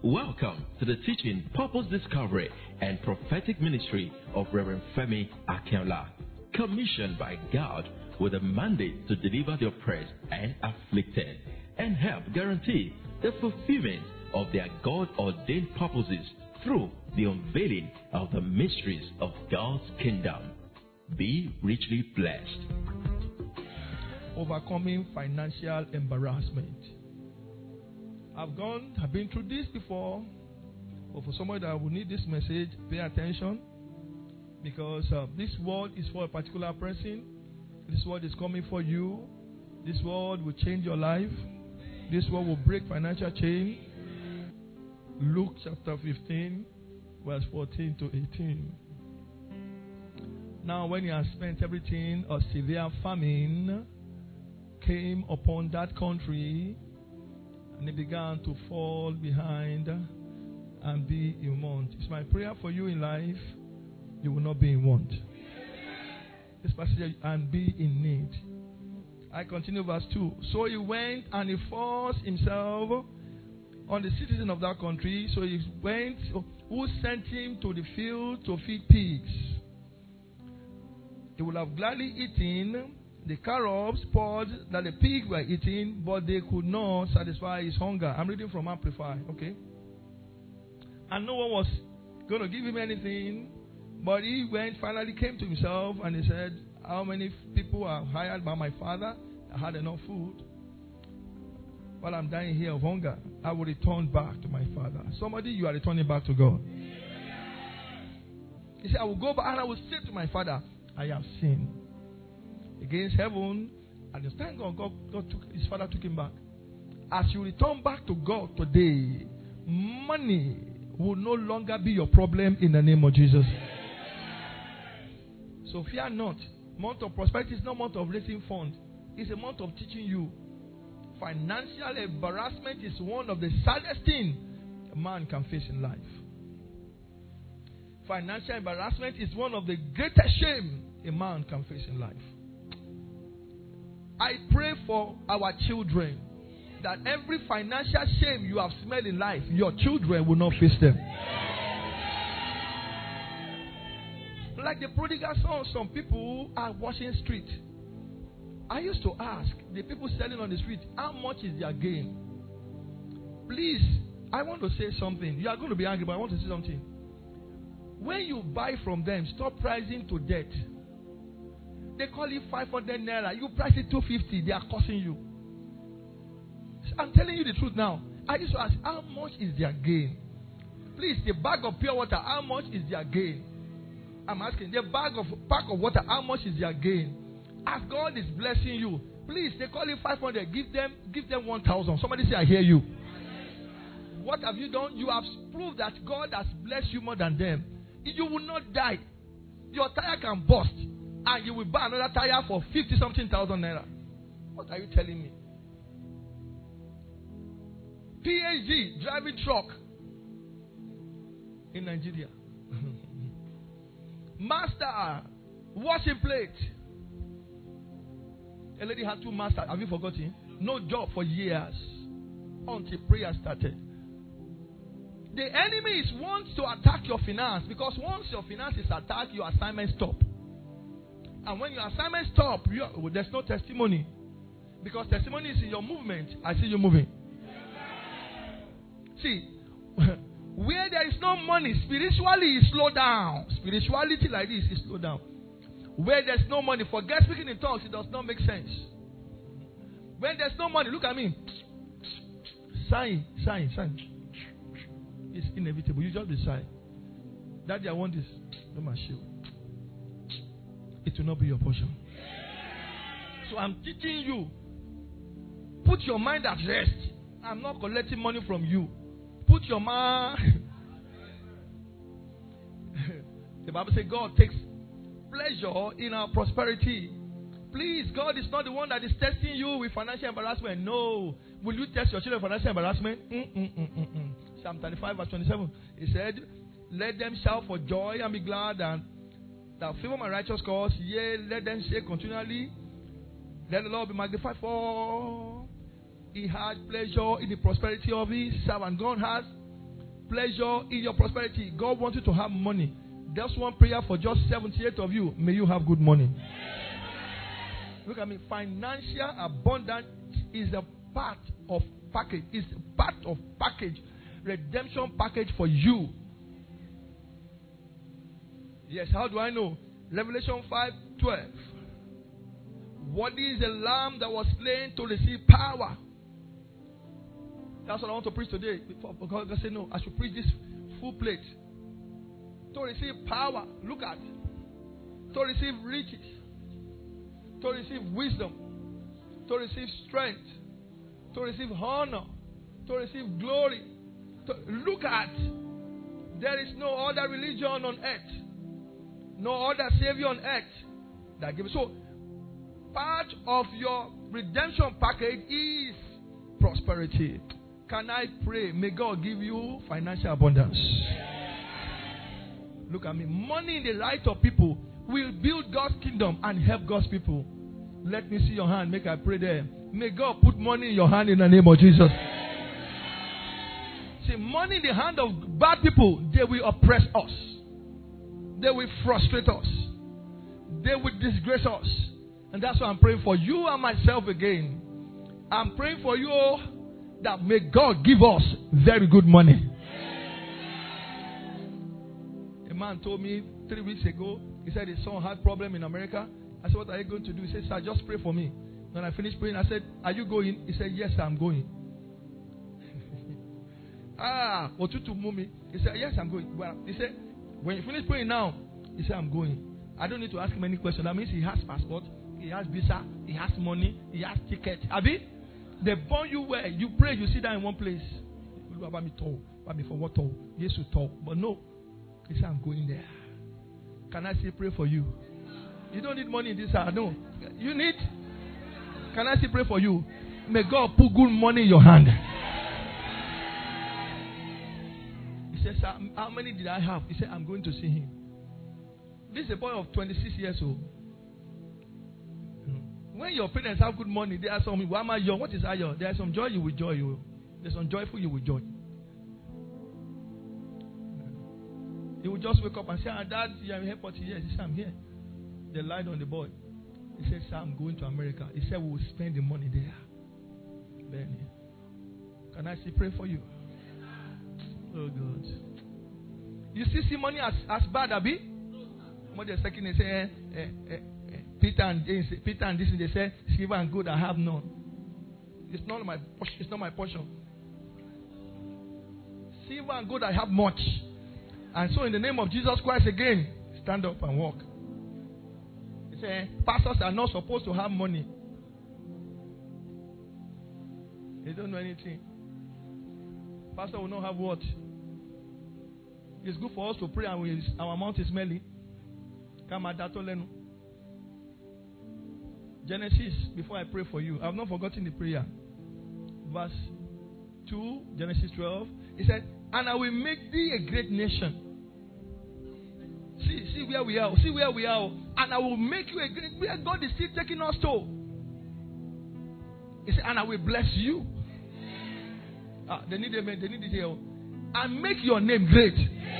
Welcome to the teaching, purpose discovery, and prophetic ministry of Reverend Femi Akinola, commissioned by God with a mandate to deliver the oppressed and afflicted and help guarantee the fulfillment of their God-ordained purposes through the unveiling of the mysteries of God's kingdom. Be richly blessed. Overcoming financial embarrassment. I've been through this before, but for somebody that will need this message, pay attention, because this word is for a particular person. This word is coming for you. This word will change your life. This word will break financial chain. Luke chapter 15, verse 14 to 18. Now, when he had spent everything, a severe famine came upon that country, and they began to fall behind and be in want. It's my prayer for you in life, you will not be in want. This passage, and be in need. I continue verse 2. So he went and he forced himself on the citizen of that country. So he went, who sent him to the field to feed pigs. He would have gladly eaten the carobs, pods that the pigs were eating, but they could not satisfy his hunger. I'm reading from Amplify, okay? And no one was going to give him anything, but he finally came to himself, and he said, how many people are hired by my father? I had enough food. While I'm dying here of hunger, I will return back to my father. Somebody, you are returning back to God. He said, I will go back and I will say to my father, I have sinned against heaven. And the time his father took him back. As you return back to God today, money will no longer be your problem in the name of Jesus. So fear not. Month of prosperity is not a month of raising funds. It's a month of teaching you. Financial embarrassment is one of the saddest things a man can face in life. Financial embarrassment is one of the greatest shame a man can face in life. I pray for our children that every financial shame you have smelled in life, your children will not face them. Like the prodigal son, some people are washing street. I used to ask the people selling on the street, how much is their gain? Please, I want to say something. You are going to be angry, but I want to say something. When you buy from them, stop pricing to debt. They call it 500 naira. You price it 250. They are costing you. I'm telling you the truth now. I used to ask, how much is their gain? Please, the bag of pure water, how much is their gain? I'm asking, the pack of water, how much is their gain? As God is blessing you, please, they call it 500. Give them 1,000. Somebody say, I hear you. What have you done? You have proved that God has blessed you more than them. You will not die. Your tire can burst, and you will buy another tire for 50-something thousand naira. What are you telling me? PhD driving truck in Nigeria. Master washing plate. A lady had 2 masters. Have you forgotten? No job for years until prayer started. The enemy wants to attack your finance, because once your finance is attacked, your assignment stop. And when your assignment stop, there's no testimony, because testimony is in your movement. I see you moving. See, where there is no money, spiritually is slow down. Spirituality like this is slow down. Where there's no money, forget speaking in tongues. It does not make sense. When there's no money, look at me. Sign. It's inevitable. You just be sighing. Daddy, I want this. Don't my shield. It will not be your portion. So I'm teaching you. Put your mind at rest. I'm not collecting money from you. Put your mind. The Bible says God takes pleasure in our prosperity. Please, God is not the one that is testing you with financial embarrassment. No. Will you test your children with financial embarrassment? Psalm 35 verse 27. He said, let them shout for joy and be glad, and that favor my righteous cause. Yea, let them say continually, let the Lord be magnified, for he had pleasure in the prosperity of his servant. God has pleasure in your prosperity. God wants you to have money. That's one prayer for just 78 of you. May you have good money. Look at me. Financial abundance is a part of package. It's part of package. Redemption package for you. Yes, how do I know? Revelation 5:12. What is the lamb that was slain to receive power? That's what I want to preach today. God said, no, I should preach this full plate. To receive power. Look at. To receive riches. To receive wisdom. To receive strength. To receive honor. To receive glory. Look at. There is no other religion on earth. No other Savior on earth that gives. So, part of your redemption package is prosperity. Can I pray? May God give you financial abundance. Look at me. Money in the right of people will build God's kingdom and help God's people. Let me see your hand. Make I pray there. May God put money in your hand in the name of Jesus. See, money in the hand of bad people, they will oppress us. They will frustrate us. They will disgrace us. And that's why I'm praying for you and myself again. I'm praying for you that may God give us very good money. A man told me 3 weeks ago, he said his son had problem in America. I said, what are you going to do? He said, sir, just pray for me. When I finished praying, I said, are you going? He said, yes, I'm going. Otutu Mumi. He said, yes, I'm going. Well, he said, when you finish praying now, he said, I'm going. I don't need to ask him any question. That means he has passport, he has visa, he has money, he has ticket. Abi? They born you where you pray, you sit down in one place. For what? Yes, you talk. But no. He said, I'm going there. Can I still pray for you? You don't need money in this house. No. You need. Can I still pray for you? May God put good money in your hand. He said, sir, how many did I have? He said, I'm going to see him. This is a boy of 26 years old. When your parents have good money, they are some. Why am I young? What is iron? There is some joy you will joy. There's some joyful you will joy. He will just wake up and say, Dad, you are here 40 years. He said, I'm here. They lied on the boy. He said, sir, I'm going to America. He said, we will spend the money there. Benny. Can I still pray for you? Oh, God. You still see money as bad, Abi? What they're second, they say, Peter and this, they say, silver and gold I have none. It's not my portion. Silver and gold I have much. And so in the name of Jesus Christ again, stand up and walk. He said, pastors are not supposed to have money. They don't know anything. Pastor will not have what? It's good for us to pray and our mouth is smelly. Genesis, before I pray for you, I've not forgotten the prayer. Verse 2, Genesis 12. He said, and I will make thee a great nation. See where we are. See where we are. And I will make you a great. Where God is still taking us to. He said, and I will bless you. They need it here. And make your name great.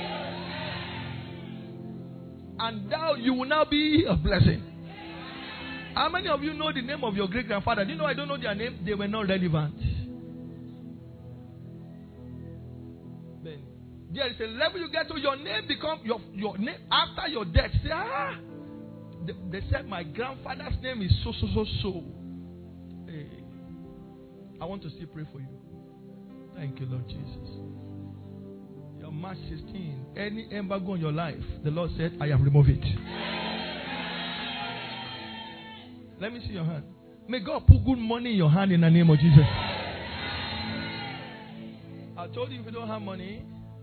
And thou, you will now be a blessing. How many of you know the name of your great grandfather? Do you know I don't know their name? They were not relevant. Then there is a level you get to. Your name become your name after your death. Say, they said my grandfather's name is so. Hey, I want to still pray for you. Thank you, Lord Jesus. Your March 16, any embargo on your life, the Lord said, I have removed it. Let me see your hand. May God put good money in your hand in the name of Jesus. I told you if you don't have money,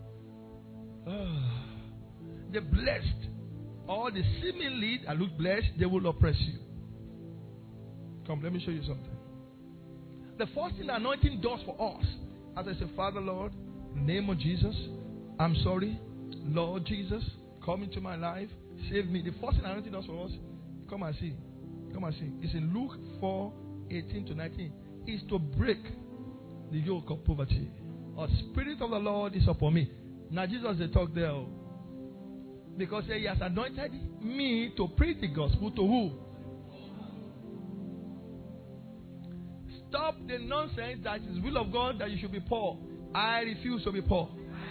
the blessed or the seemingly that look blessed, they will oppress you. Come, let me show you something. The first thing the anointing does for us, as I say, Father, Lord, in the name of Jesus, I'm sorry. Lord Jesus, come into my life. Save me. The first thing the anointing does for us, come and see. Come and see. It's in Luke 4:18-19. It's to break the yoke of poverty. The Spirit of the Lord is upon me. Now Jesus they talk there. Because he has anointed me to preach the gospel to who? Stop the nonsense that it is will of God that you should be poor. I refuse to be poor.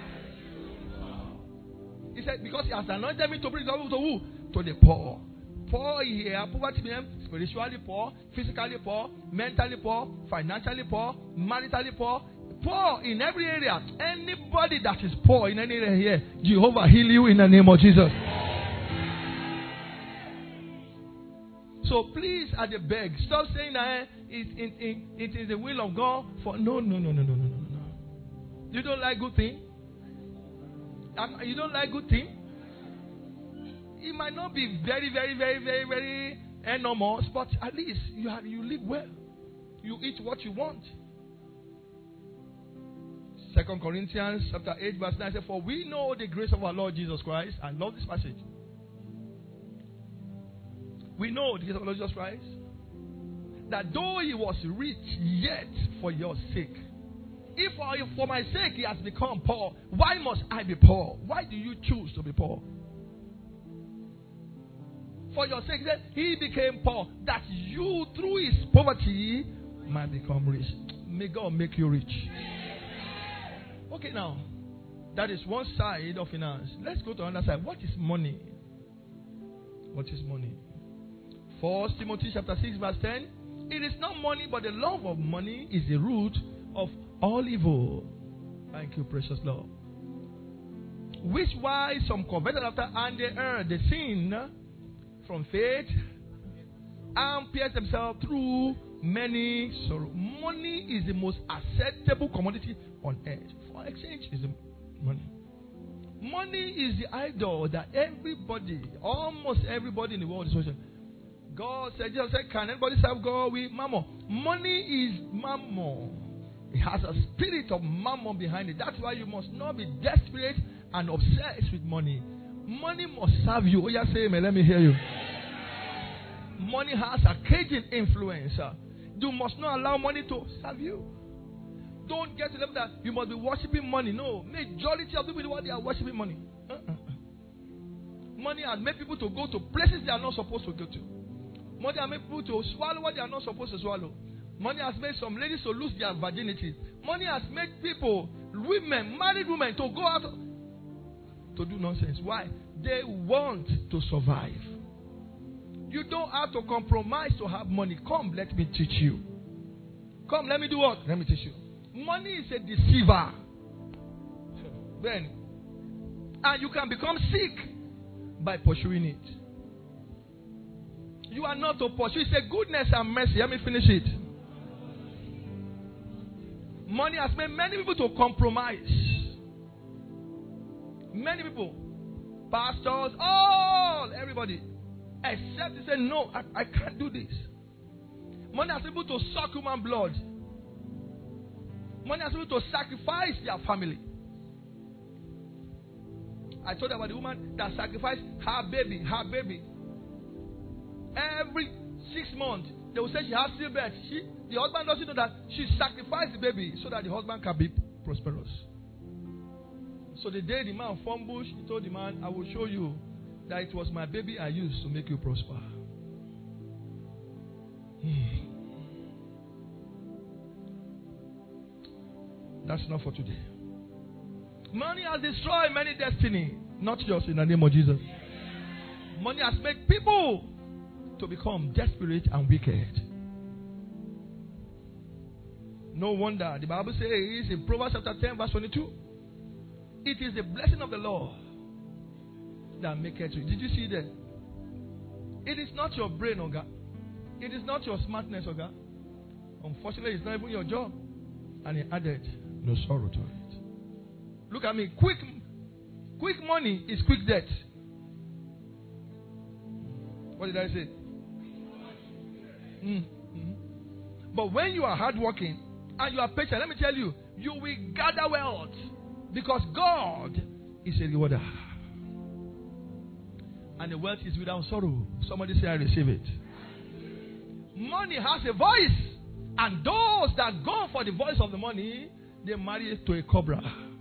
He said, because he has anointed me to preach the gospel to who? To the poor. Poor here, poverty means spiritually poor, physically poor, mentally poor, financially poor, maritally poor. Poor in every area. Anybody that is poor in any area here, Jehovah heal you in the name of Jesus. So please, at the beg, stop saying that it is the will of God for no. You don't like good thing? You don't like good thing? It might not be very enormous, but at least you live well. You eat what you want. 2 Corinthians chapter 8 verse 9 says, for we know the grace of our Lord Jesus Christ. I love this passage. We know the grace of our Lord Jesus Christ, that though he was rich, yet for your sake. If for my sake he has become poor, why must I be poor? Why do you choose to be poor? For your sake, he became poor, that you through his poverty might become rich. May God make you rich. Okay, now, that is one side of finance. Let's go to another side. What is money? What is money? 1 Timothy chapter 6 verse 10. It is not money, but the love of money is the root of all evil. Thank you, precious Lord. Which why some coveted after, and they erred, they sin from faith and pierced themselves through many sorrows. Money is the most acceptable commodity on earth. For exchange is the money. Money is the idol that everybody, almost everybody in the world is worshiping. God said, Jesus said, can anybody serve God with mammon? Money is mammon. It has a spirit of mammon behind it. That's why you must not be desperate and obsessed with money. Money must serve you. Oh, yeah, say amen. Let me hear you. Money has a caging influence. You must not allow money to serve you. Don't get to the level that you must be worshiping money. No. Majority of people, they are worshiping money. Money has made people to go to places they are not supposed to go to. Money has made people to swallow what they are not supposed to swallow. Money has made some ladies to lose their virginity. Money has made people, women, married women, to go out to do nonsense. Why? They want to survive. You don't have to compromise to have money. Come, let me teach you. Come, let me do what? Let me teach you. Money is a deceiver. Then, and you can become sick by pursuing it. You are not to pursue. It's a goodness and mercy. Let me finish it. Money has made many people to compromise. Many people, pastors, everybody, except they say, no, I can't do this. Money has people to suck human blood. Money has people to sacrifice their family. I told you about the woman that sacrificed her baby. Every 6 months, they will say she has stillbirth. The husband doesn't know that she sacrificed the baby so that the husband can be prosperous. So the day the man fumbled, he told the man, I will show you that it was my baby I used to make you prosper. That's enough for today. Money has destroyed many destiny, not yours, in the name of Jesus. Money has made people to become desperate and wicked. No wonder the Bible says in Proverbs chapter 10 verse 22, it is the blessing of the Lord that maketh rich. Did you see that? It is not your brain, Oga. It is not your smartness, Oga. Unfortunately, it's not even your job. And he added no sorrow to it. Look at me. Quick money is quick death. What did I say? But when you are hardworking and you are patient, let me tell you, you will gather wealth because God is a rewarder. And the wealth is without sorrow. Somebody say, I receive it. Money has a voice. And those that go for the voice of the money, they marry to a cobra.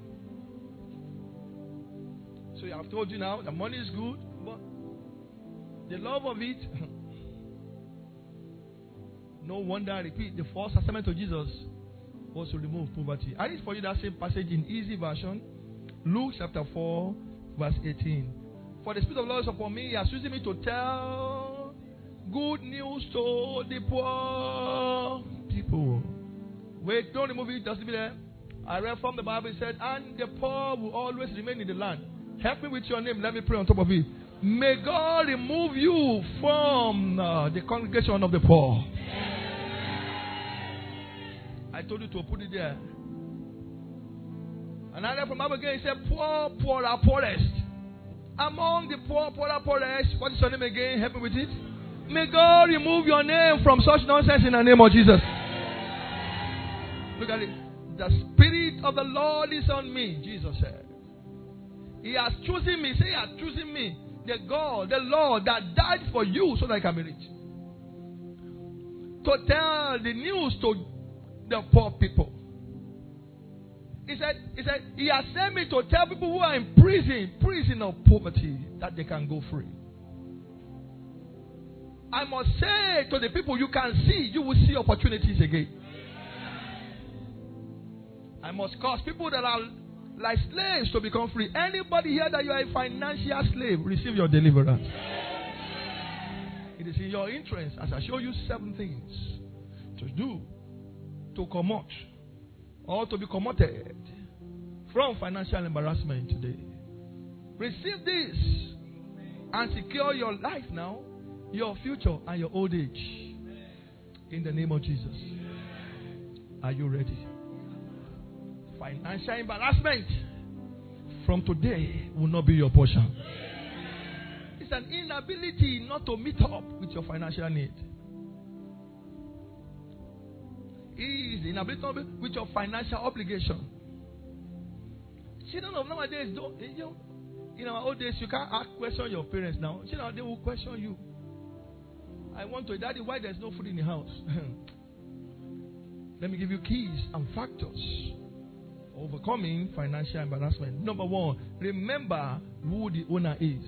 So I've told you now, the money is good, but the love of it. No wonder, I repeat, the first assignment of Jesus was to remove poverty. I read for you that same passage in easy version, Luke chapter 4, verse 18. For the Spirit of the Lord is upon me, He has chosen me to tell good news to the poor people. Wait, don't remove it, just leave it there. I read from the Bible, it said, and the poor will always remain in the land. Help me with your name, let me pray on top of it. May God remove you from the congregation of the poor. I told you to put it there. And I read from the Bible again, it said, poor, poorer, poorest. Among the poor, poorer, poorest, what is your name again? Help me with it. May God remove your name from such nonsense in the name of Jesus. Look at it. The Spirit of the Lord is on me, Jesus said. He has chosen me. Say, He has chosen me. The God, the Lord that died for you so that I can be rich. To tell the news to the poor people. He said, He has sent me to tell people who are in prison of poverty, that they can go free. I must say to the people, you can see, you will see opportunities again. I must cause people that are like slaves to become free. Anybody here that you are a financial slave, receive your deliverance. It is in your interest, as I show you 7 things to do, to come out, or to be commuted from financial embarrassment today. Receive this and secure your life now, your future, and your old age. In the name of Jesus. Are you ready? Financial embarrassment from today will not be your portion. It's an inability not to meet up with your financial need. It is the inability to meet with your financial obligation. Children of nowadays don't. In our old days, you can't question your parents now. Children, they will question you. I want to, Daddy, why there's no food in the house? Let me give you keys and factors. Overcoming financial embarrassment. Number 1, remember who the owner is.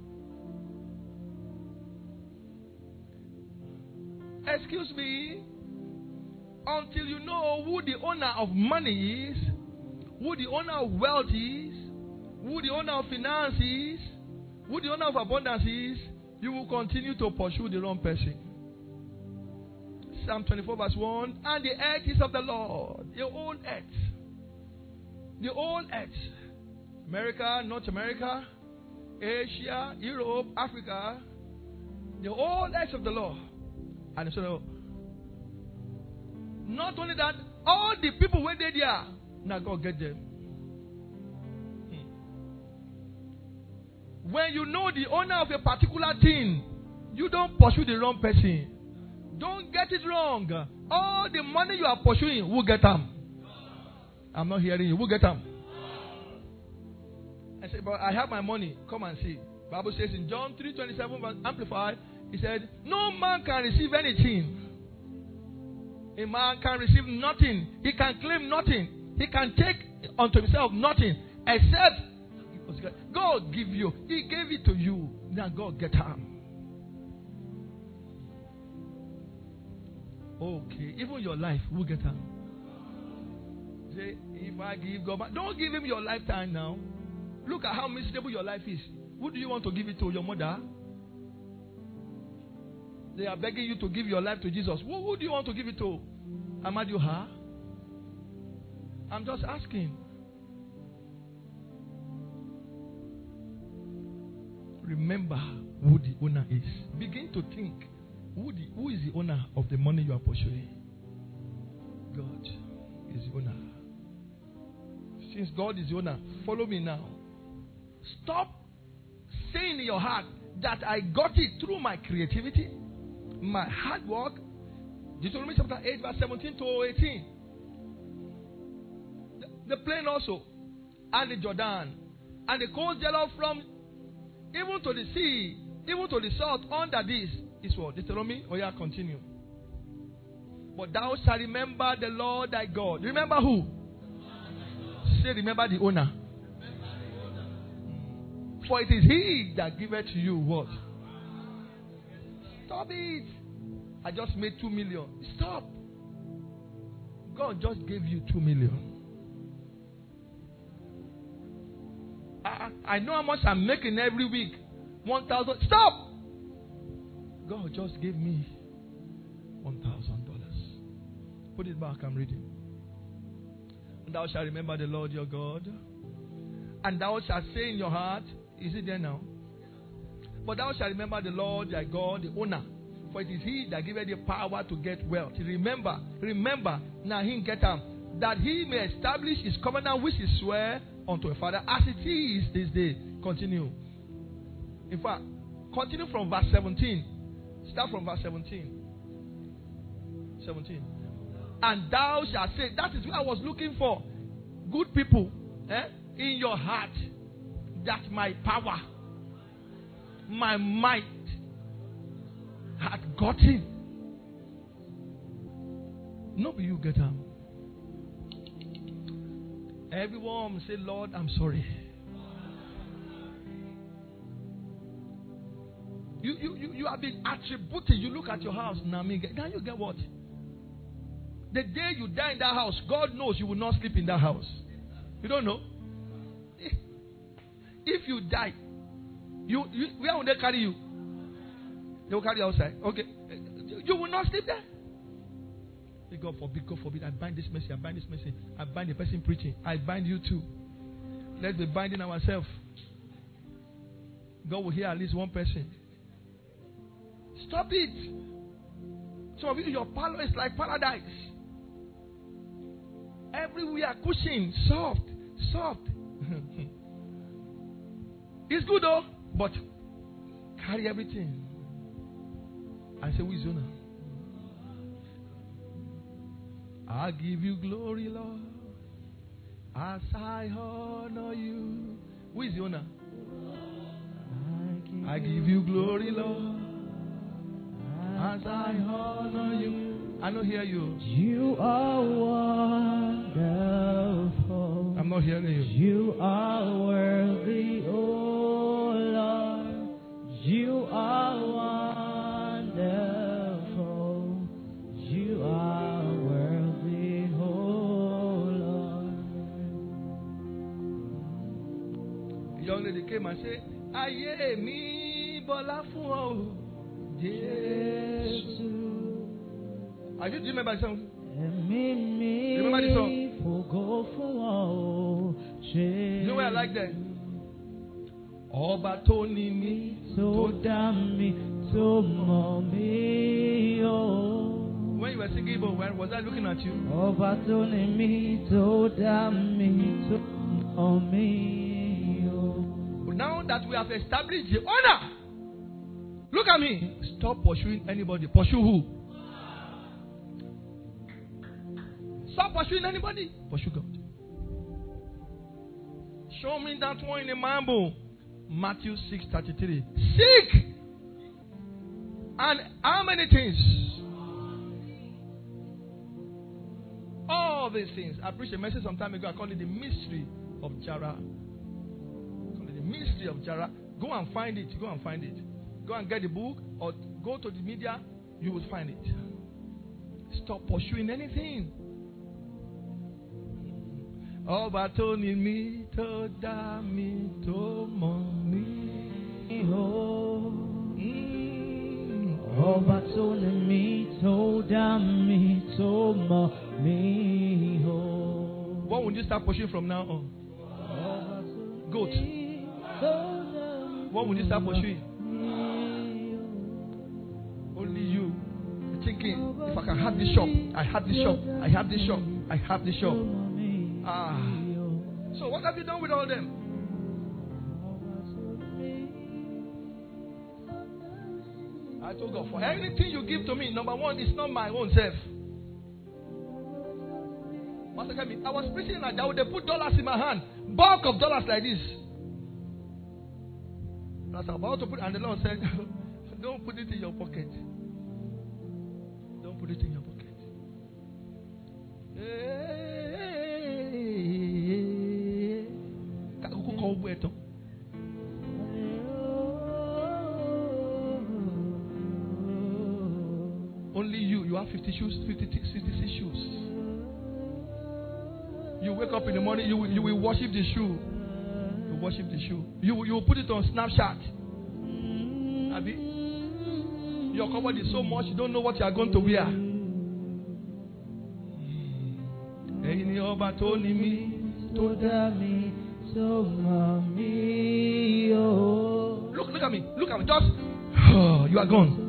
Excuse me, until you know who the owner of money is, who the owner of wealth is, who the owner of finance is, who the owner of abundance is, you will continue to pursue the wrong person. Psalm 24 verse 1, and the earth is of the Lord, your own earth. The whole earth, America, North America, Asia, Europe, Africa, the whole earth of the Lord. And so, not only that, all the people where they are, now God get them. When you know the owner of a particular thing, you don't pursue the wrong person. Don't get it wrong. All the money you are pursuing, will get them. I'm not hearing you. Who get them? I said, but I have my money. Come and see. Bible says in John 3:27, Amplified, He said, no man can receive anything. A man can receive nothing. He can claim nothing. He can take unto himself nothing except God give you. He gave it to you. Now God get them. Okay. Even your life, who get them? If I give God back, don't give Him your lifetime now. Look at how miserable your life is. Who do you want to give it to? Your mother? They are begging you to give your life to Jesus. Who do you want to give it to? Amadioha? I'm just asking. Remember who the owner is. Begin to think. Who is the owner of the money you are pursuing? God is the owner. Since God is the owner, follow me now. Stop saying in your heart that I got it through my creativity, my hard work. Deuteronomy chapter 8, verse 17 to 18. The plain also, and the Jordan, and the coast thereof from even to the sea, even to the south, under this is what? Deuteronomy? Oh yeah, continue. But thou shalt remember the Lord thy God. Remember who? Say, remember the owner. For it is he that giveth to you what? Stop it. I just made 2 million. Stop. God just gave you 2 million. I know how much I'm making every week. 1,000. Stop. God just gave me $1,000. Put it back. I'm reading. And thou shalt remember the Lord your God. And thou shalt say in your heart. Is it there now? But thou shalt remember the Lord thy God, the owner. For it is he that giveth thee power to get wealth. Remember, now he get that he may establish his covenant which he sware unto a father, as it is this day. Continue. In fact, continue from verse 17. Start from verse 17. 17. And thou shalt say, that is what I was looking for. Good people, in your heart, that my power, my might, had gotten. No, but you get them. Everyone say, Lord, I'm sorry. You have been attributed. You look at your house now. Now you get what? The day you die in that house, God knows you will not sleep in that house. You don't know. If you die, where will they carry you? They will carry you outside. Okay. You will not sleep there. God forbid. I bind this message. I bind the person preaching. I bind you too. Let's be binding ourselves. God will hear at least one person. Stop it. Some of you, your parlor is like paradise. Everywhere, cushion, soft. It's good though, but carry everything. I say, who is owner? I give you glory, Lord, as I honor you. Who is the owner? I give you glory, Lord, as I honor you. I don't hear you. You are wonderful. I'm not hearing you. You are worthy, oh Lord. You are wonderful. You are worthy, oh Lord. A young lady came and said, Aye mi bola fun o, Jesus. Do you remember the song? Remember the song? You know where I like that? Oba to ni mi, to dá mi, to mọ̀ mí o. When you were singing, was I looking at you? Oba to ni mi, to dá mi, to mọ̀ mí o. Now that we have established the honor, look at me. Stop pursuing anybody. Pursue who? Stop pursuing anybody. Pursue God. Show me that one in the Bible. Matthew 6:33. Seek. And how many things? All these things. I preached a message some time ago. I call it the mystery of Jara. The mystery of Jara. Go and find it. Go and find it. Go and get the book or go to the media. You will find it. Stop pursuing anything. Ọba tó ní mi tó dá mi tó mọ̀ mí o. Ọba tó ní mi tó dá mi tó mọ̀ mí o. What would you start pursuing from now on? Goat. What would you start pursuing? Only you. You're thinking, if I can have this shop, I have this shop, I have this shop, I have this shop. So what have you done with all them? I told God, for anything you give to me, number one, it's not my own self. I was preaching like that. They put dollars in my hand, bulk of dollars like this. I was about to put, and the Lord said, don't put it in your pocket. Don't put it in your pocket. Hey. Only you have 50 shoes, 56 shoes. You wake up in the morning, you will worship the shoe. You worship the shoe. You will put it on Snapchat. Abi, your cupboard is so much, you don't know what you are going to wear. Look at me. Just, you are gone.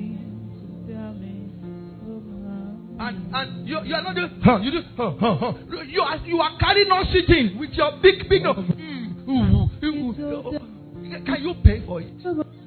And you are not doing, you do, you are carrying on sitting with your big. Can you pay for it?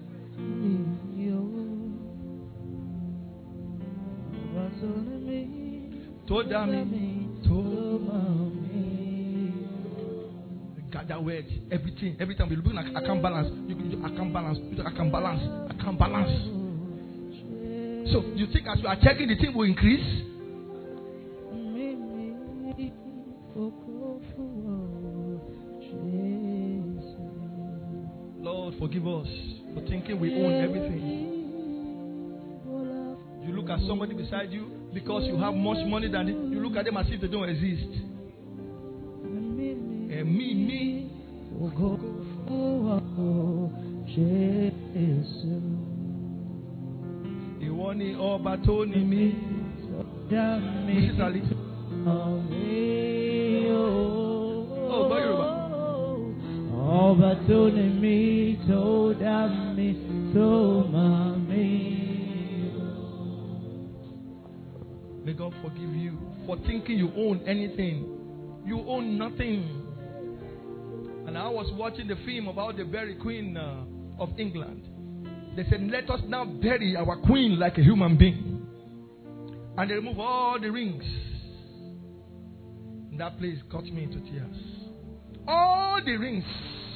Gather words, everything. Every time we look like I can't balance. I can't balance. So you think as you are checking, the thing will increase? Lord, forgive us for thinking we own everything. You look at somebody beside you because you have much money than it. You look at them as if they don't exist. Me. Iwoni oba to ni mi. Mrs. Ali. Oh, boy, Yoruba. Oba to ni mi to dami to mami. May God forgive you for thinking you own anything. You own nothing. And I was watching the film about the very Queen of England. They said, let us now bury our queen like a human being. And they removed all the rings. And that place got me into tears. All the rings.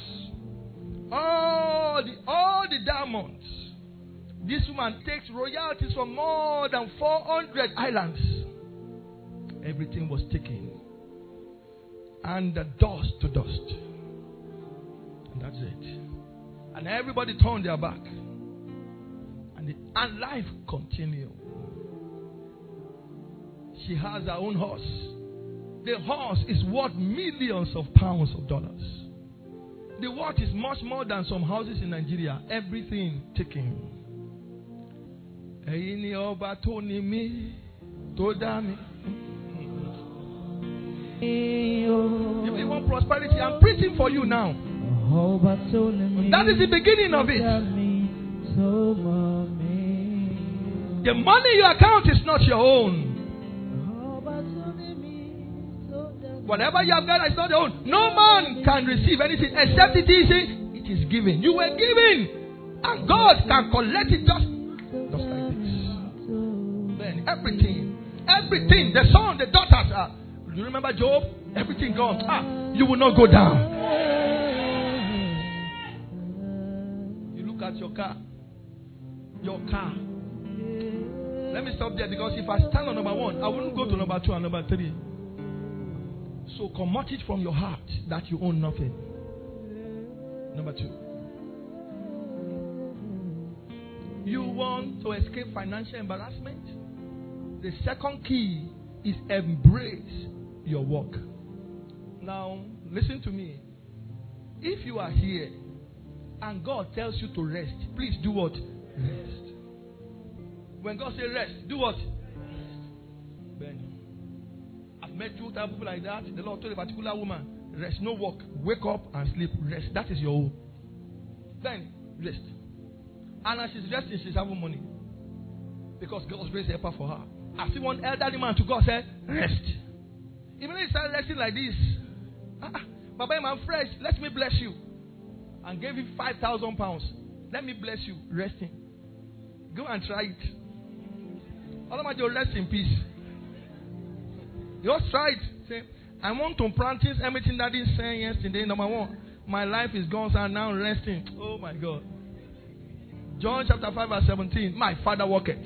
All the diamonds. This woman takes royalties from more than 400 islands. Everything was taken. And the dust to dust. And that's it. And everybody turned their back. And life continued. She has her own horse. The horse is worth millions of pounds of dollars. The worth is much more than some houses in Nigeria. Everything taken. If you want prosperity, I'm preaching for you now. That is the beginning of it. The money in your account is not your own. Whatever you have got is not your own. No man can receive anything except it is given. You were given, and God can collect it just like this. Then everything, the son, the daughters are. You remember Job? Everything gone. You will not go down. You look at your car. Let me stop there, because if I stand on number 1, I wouldn't go to number 2 and number 3. So commit it from your heart that you own nothing. Number 2. You want to escape financial embarrassment? The second key is embrace your work. Now, listen to me. If you are here and God tells you to rest, please do what? Rest. When God says rest, do what? Rest. Ben, I've met 2 type of people like that. The Lord told a particular woman, rest, no work. Wake up and sleep. Rest. That is your own. Then, rest. And as she's resting, she's having money. Because God's raised a helper for her. I see one elderly man to God said, rest. Even if he started resting like this, Baba, I'm fresh. Let me bless you. And gave him 5,000 pounds. Let me bless you. Resting. Go and try it. Otherwise, you'll rest in peace. Just try it. Say, I want to practice everything that is saying yesterday. Number 1, my life is gone, so I'm now resting. Oh my God. John chapter 5 verse 17. My Father worketh.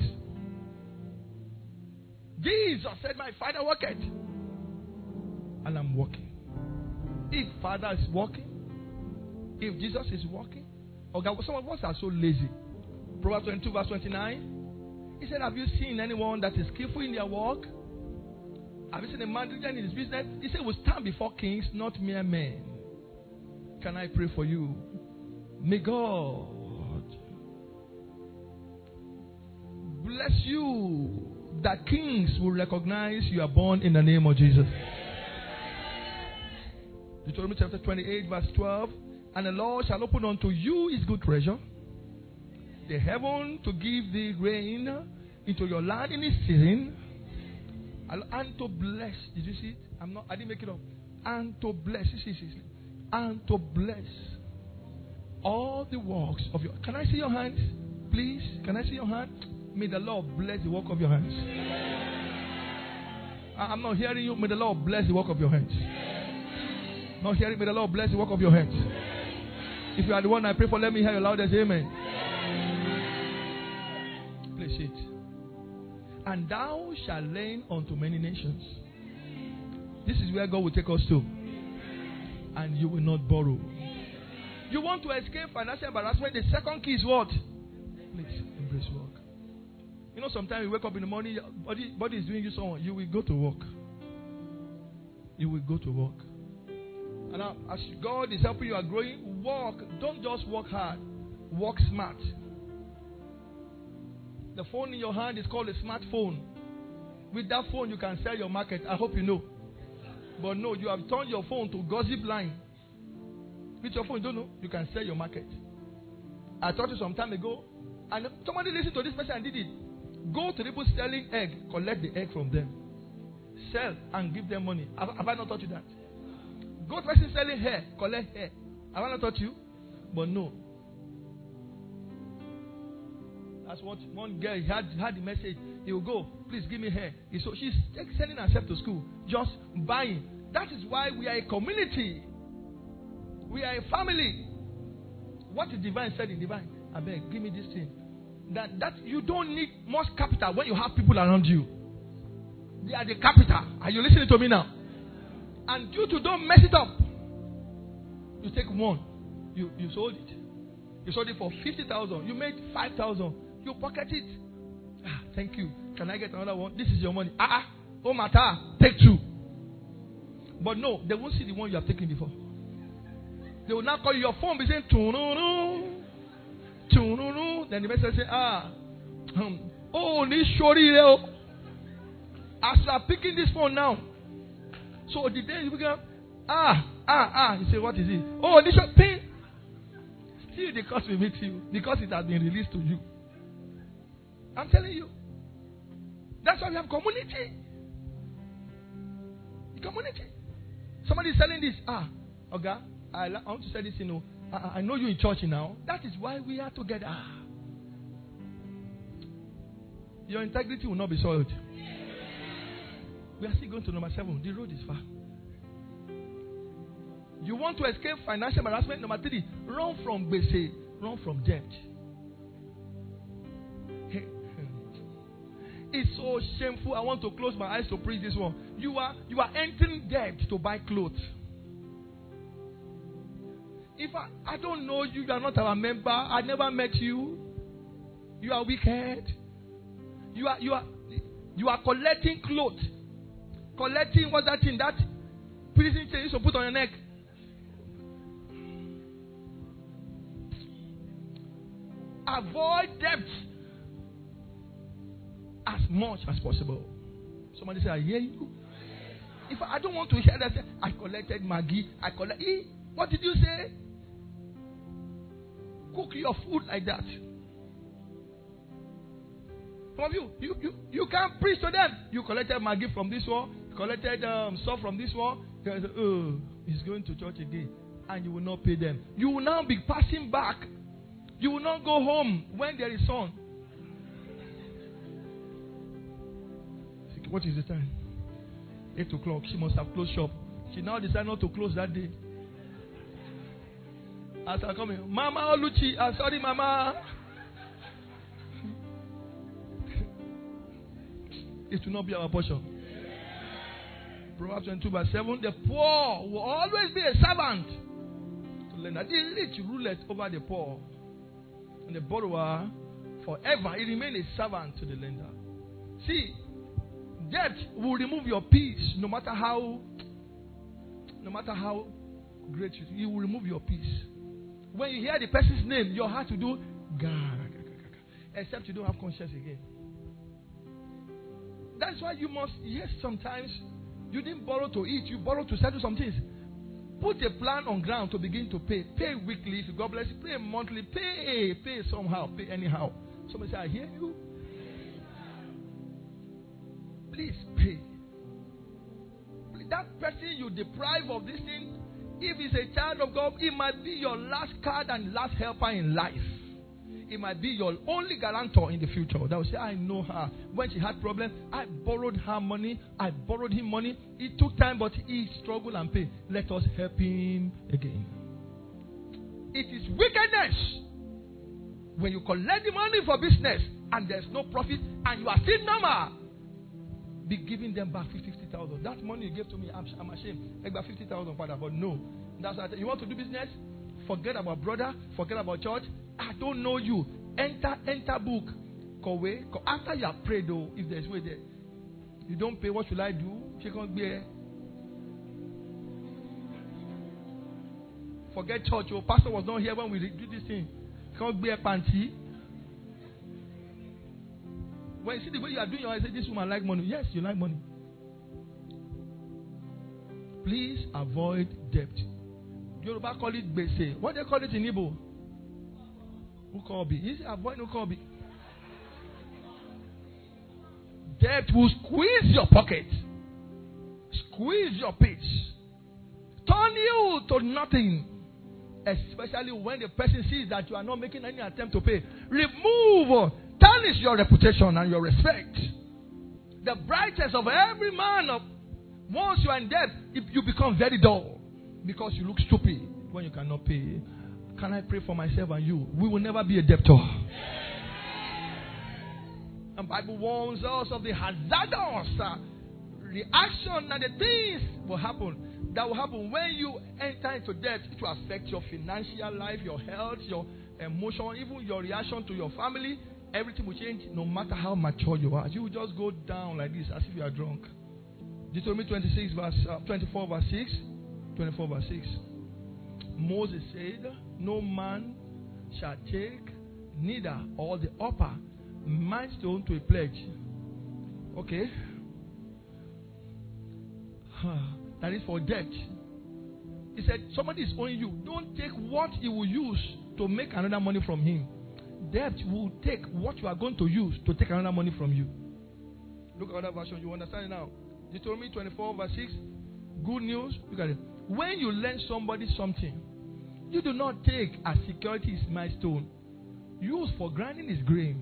Jesus said, my Father worketh. And I'm working. If Father is working, if Jesus is working, some of us are so lazy. Proverbs 22 verse 29. He said, have you seen anyone that is skillful in their work? Have you seen a man diligent in his business? He said, we stand before kings, not mere men. Can I pray for you? May God bless you, that kings will recognize you are born in the name of Jesus. Deuteronomy chapter 28 verse 12. And the Lord shall open unto you his good treasure, the heaven to give thee rain into your land in its season, and to bless. Did you see it? I didn't make it up. And to bless. And to bless all the works of your. Can I see your hands, please? Can I see your hands? May the Lord bless the work of your hands. I'm not hearing you. May the Lord bless the work of your hands. Not hearing. May the Lord bless the work of your hands. If you are the one I pray for, let me hear your loudest amen. Please sit. And thou shalt lend unto many nations. This is where God will take us to. And you will not borrow. You want to escape financial embarrassment? The second key is what? Please embrace work. You know, sometimes you wake up in the morning, body is doing you something. You will go to work. You will go to work. And now, as God is helping you are growing, work. Don't just work hard. Work smart. The phone in your hand is called a smartphone. With that phone, you can sell your market. I hope you know. But no, you have turned your phone to gossip line. With your phone, you don't know. You can sell your market. I taught you some time ago. And somebody listened to this person and did it. Go to people selling egg. Collect the egg from them. Sell and give them money. Have I not taught you that? Go to person selling hair. Collect hair. Have I not taught you? But no. That's what one girl had the message. He will go, please give me hair. So she's sending herself to school, just buying. That is why we are a community. We are a family. What is divine said in divine? I beg, give me this thing. That you don't need much capital when you have people around you. They are the capital. Are you listening to me now? And you two don't mess it up. You take one. You sold it. You sold it for 50,000. You made 5,000. You pocket it. Thank you. Can I get another one? This is your money. Oh, matter. Take two. But no, they won't see the one you have taken before. They will now call you. Your phone be saying, "Tununu, tununu." Then the message say, "Oh, this shorty leo." As you are picking this phone now, so the day you begin, you say, "What is it?" "Oh, this short pin." Still, the cost will meet you because it has been released to you. I'm telling you. That's why we have community. Community. Somebody is selling this. Okay, I want to sell this. I know you in church now. That is why we are together. Your integrity will not be soiled. We are still going to number 7. The road is far. You want to escape financial harassment? Number 3, run from bese, run from debt. It's so shameful. I want to close my eyes to preach this one. You are entering debt to buy clothes. If I don't know you, you are not our member. I never met you. You are wicked. You are collecting clothes. Collecting what's that thing? That prison chain you used to put on your neck. Avoid debt as much as possible. Somebody say, I hear you. If I don't want to hear that, say, I collected Maggie. What did you say? Cook your food like that. Some of you can't preach to them. You collected Maggie from this one. You collected stuff from this one. He's going to church again. And you will not pay them. You will now be passing back. You will not go home when there is sun. What is the time? 8 o'clock. She must have closed shop. She now decided not to close that day. As I come in, Mama Oluchi, sorry, Mama. It will not be our portion. Proverbs 22:7. The poor will always be a servant to lend. The rich ruleth over the poor, and the borrower forever. He remains a servant to the lender. See, debt will remove your peace no matter how great you are. He will remove your peace. When you hear the person's name, your heart will do except you don't have conscience again. That's why you must, yes, sometimes you didn't borrow to eat, you borrowed to settle some things. Put a plan on ground to begin to pay. Pay weekly, if God bless you. Pay monthly. Pay somehow. Pay anyhow. Somebody say, I hear you. Please pay. That person you deprive of this thing, if he's a child of God, it might be your last card and last helper in life. It might be your only guarantor in the future. That will say, I know her. When she had problems, I borrowed her money. I borrowed him money. It took time, but he struggled and paid. Let us help him again. It is wickedness when you collect the money for business and there's no profit and you are still normal. Be giving them back 50,000. That money you gave to me, I'm ashamed. I got 50,000, Father, but no. That's what you want to do business? Forget about brother. Forget about church. I don't know you. Enter book. Kowe. After you have prayed, though, if there's way there, you don't pay. What should I do? She can't be. Forget church. Your pastor was not here when we did this thing. Can't be a panty. When you see the way you are doing your eyes, say this woman like money. Yes, you like money. Please avoid debt. Yoruba call it bese. What they call it in Igbo? Ukobi. Is avoid Ukobi. Debt will squeeze your pocket. Squeeze your pitch. Turn you to nothing. Especially when the person sees that you are not making any attempt to pay. Remove. Tarnish your reputation and your respect. The brightest of every man. Once you are in debt, you become very dull. Because you look stupid when you cannot pay. Can I pray for myself and you? We will never be a debtor. And Bible warns us of the hazardous reaction and the things will happen. That will happen when you enter into debt. It will affect your financial life, your health, your emotion, even your reaction to your family. Everything will change no matter how mature you are. You will just go down like this as if you are drunk. Deuteronomy 24 verse 6. 24 verse 6. Moses said, no man shall take neither all the upper milestone to a pledge. Okay? That is for debt. He said, somebody is owing you. Don't take what he will use to make another money from him. Debt will take what you are going to use to take another money from you. Look at that version. You understand it now? Deuteronomy 24 verse 6. Good news. Look at it. When you lend somebody something, you do not take as security his milestone. Use for grinding his grain.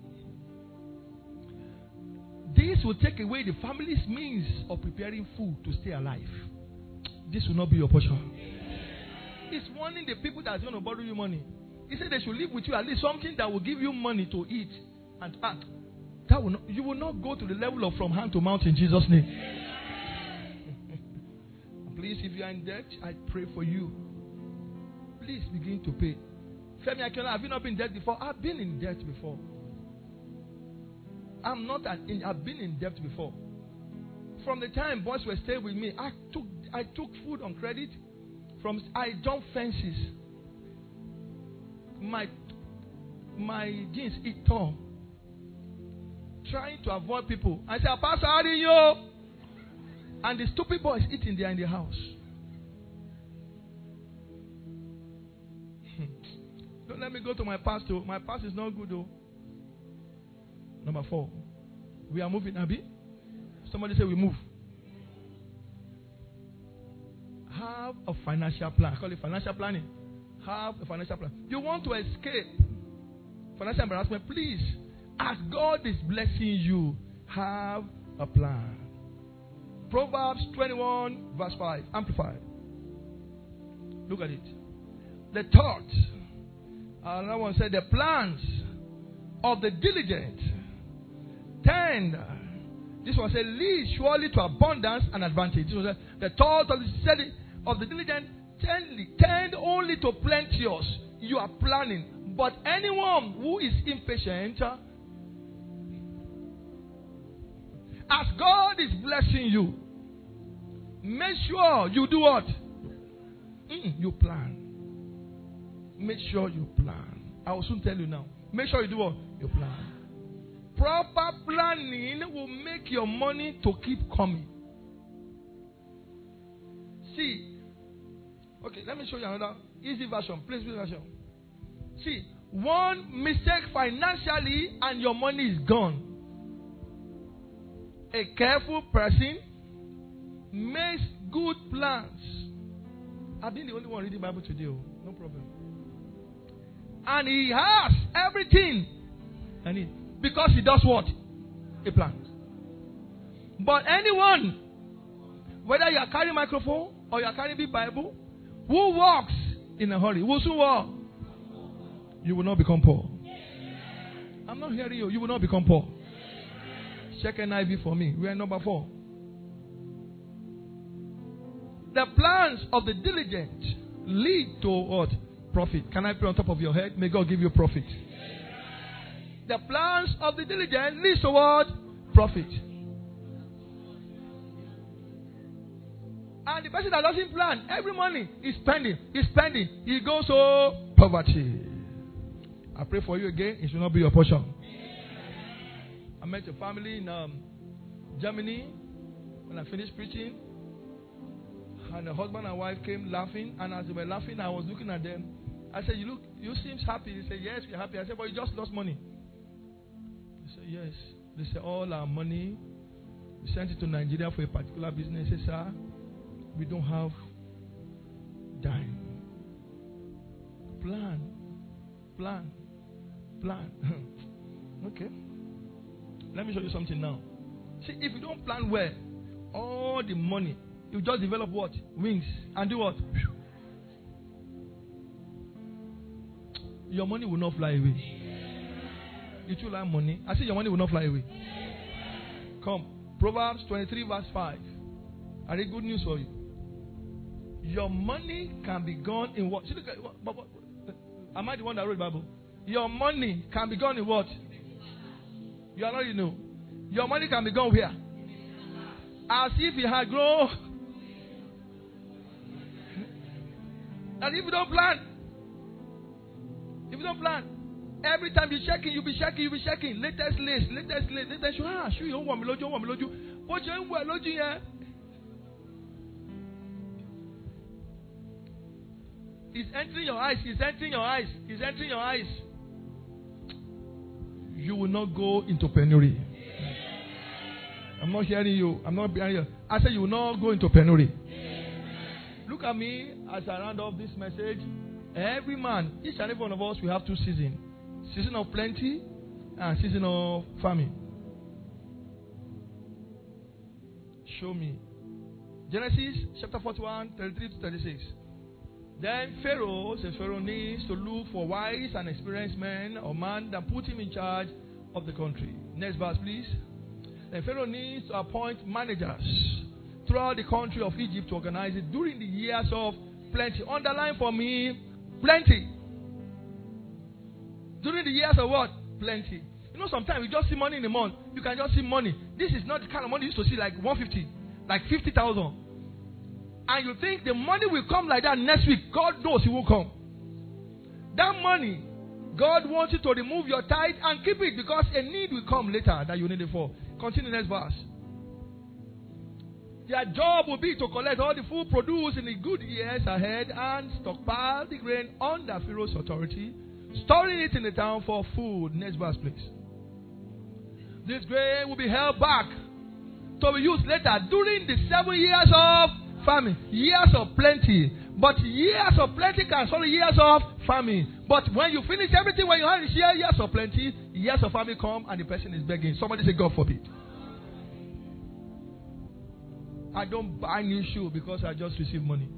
This will take away the family's means of preparing food to stay alive. This will not be your portion. It's warning the people that's going to borrow you money. He said they should live with you at least something that will give you money to eat and act. That will not, you will not go to the level of from hand to mouth in Jesus' name. Please, if you are in debt, I pray for you. Please begin to pay. Femi Akinola, have you not been in debt before? I've been in debt before. I've been in debt before. From the time boys were staying with me, I took food on credit. I jumped fences. My jeans it tore. Trying to avoid people. I said, Pastor, how do you? And the stupid boys eating there in the house. Don't let me go to my past though. My past is not good though. Number 4. We are moving, Abi. Somebody say we move. Have a financial plan. I call it financial planning. Have a financial plan. You want to escape financial embarrassment, please. As God is blessing you, have a plan. Proverbs 21 verse 5. Amplified. Look at it. The thoughts. Another one said the plans of the diligent tend. This one said lead surely to abundance and advantage. This one said the thoughts of the diligent tend only to plenteous. You are planning. But anyone who is impatient, as God is blessing you, make sure you do what? You plan. Make sure you plan. I will soon tell you now. Make sure you do what? You plan. Proper planning will make your money to keep coming. See. Okay, let me show you another easy version. Please, version. See, one mistake financially and your money is gone. A careful person makes good plans. I've been the only one reading the Bible today. No problem. And he has everything. Because he does what? A plan. But anyone, whether you are carrying microphone or you are carrying big Bible, who walks in a hurry, will soon walk. You will not become poor. I'm not hearing you. You will not become poor. Check NIV for me. We are number 4. The plans of the diligent lead to what? Profit. Can I put on top of your head? May God give you profit. The plans of the diligent lead to what? Profit. And the person that doesn't plan, every money is spending. He goes to poverty. I pray for you again. It should not be your portion. I met a family in Germany when I finished preaching. And the husband and wife came laughing. And as they were laughing, I was looking at them. I said, you seem happy. They said, yes, we're happy. I said, but you just lost money. They said, yes. They said, all our money, we sent it to Nigeria for a particular business. They said, sir, we don't have dime. Plan. Okay. Let me show you something now. See, if you don't plan well, all the money, you just develop what? Wings. And do what? Your money will not fly away. If you like money, I say your money will not fly away. Come. Proverbs 23 verse 5. I read good news for you. Your money can be gone in what? Am I the one that wrote the Bible? Your money can be gone in what? You already know. Your money can be gone where? As if it had grown. And if you don't plan, every time you'll be checking. Latest list. You don't want me loju. What you want loju here? It's entering your eyes. You will not go into penury. I'm not hearing you. I said you will not go into penury. Look at me as I round off this message. Every man, each and every one of us, we have 2 seasons. Season of plenty and season of famine. Show me. Genesis chapter 41, 33 to 36. Then Pharaoh needs to look for wise and experienced men or man that put him in charge of the country. Next verse, please. Then Pharaoh needs to appoint managers throughout the country of Egypt to organize it during the years of plenty. Underline for me, plenty. During the years of what? Plenty. You know, sometimes you just see money in the month. You can just see money. This is not the kind of money you used to see like 150, like 50,000. And you think the money will come like that next week. God knows it will come. That money, God wants you to remove your tithe and keep it because a need will come later that you need it for. Continue next verse. Their job will be to collect all the food produced in the good years ahead and stockpile the grain under Pharaoh's authority, storing it in the town for food. Next verse, please. This grain will be held back to be used later during the 7 years of famine. Years of plenty. But years of plenty can solve years of famine. But when you finish everything, when you have years of plenty, years of famine come and the person is begging. Somebody say, God forbid. I don't buy new shoes because I just received money.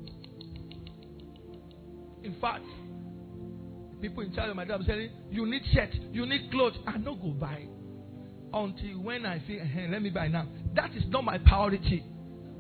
In fact, people in charge of my job saying, you need shirt, you need clothes. I don't go buy until when I feel, hey, let me buy now. That is not my priority.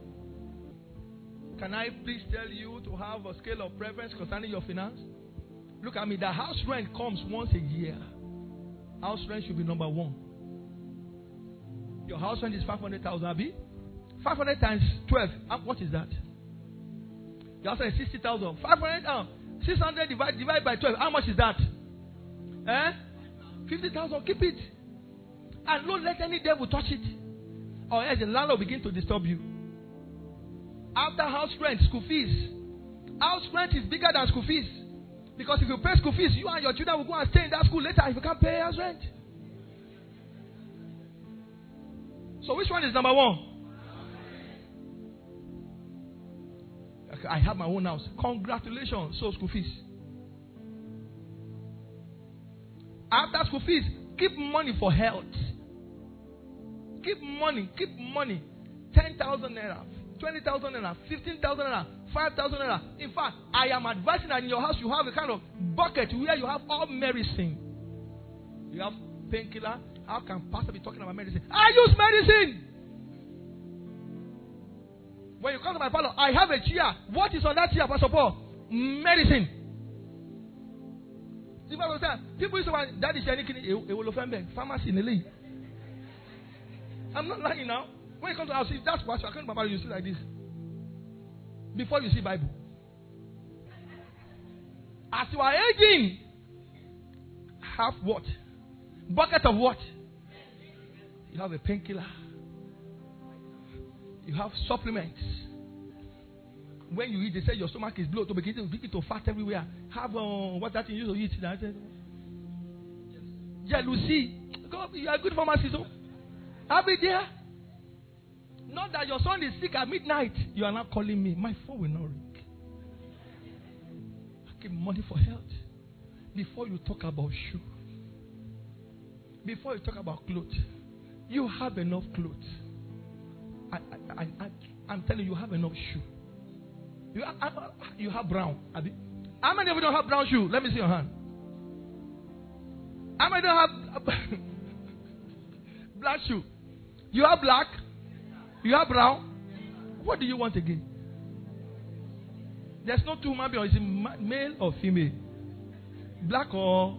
Can I please tell you to have a scale of preference concerning your finance? Look at me. The house rent comes once a year. House rent should be number one. Your house rent is 500,000, Abi. 500 times 12. What is that? Your house rent is 60,000. 600 divided by 12. How much is that? 50,000. Keep it. And don't let any devil touch it. Or else the landlord will begin to disturb you. After house rent, school fees. House rent is bigger than school fees. Because if you pay school fees, you and your children will go and stay in that school later if you can't pay house rent. So which one is number one? I have my own house. Congratulations. So school fees. After school fees, keep money for health. Keep money. 10,000 naira, 20,000 naira, 15,000 naira, 5,000 naira. In fact, I am advising that in your house you have a kind of bucket where you have all medicine. You have painkiller. How can pastor be talking about medicine? I use medicine. When you come to my parlor, I have a chair. What is on that chair, Pastor Paul? Medicine. People used to say, that is pharmacy in the league. I'm not lying now. When you come to our house, if that's what I can't remember, you see like this. Before you see Bible. As you are aging, have what? Bucket of what? You have a painkiller. You have supplements. When you eat, they say your stomach is bloated, to begin to fat everywhere. Have what that thing you used to eat. Jealousy. You are a good pharmacist. I'll be there. Not that your son is sick at midnight. You are not calling me. My phone will not ring. I give money for health. Before you talk about shoe. Before you talk about clothes. You have enough clothes. I'm telling you, you have enough shoe. You have brown. How many of you don't have brown shoe? Let me see your hand. How many don't have black shoe? You have black? You have brown? What do you want again? There's no two human beings. Is it male or female? Black or?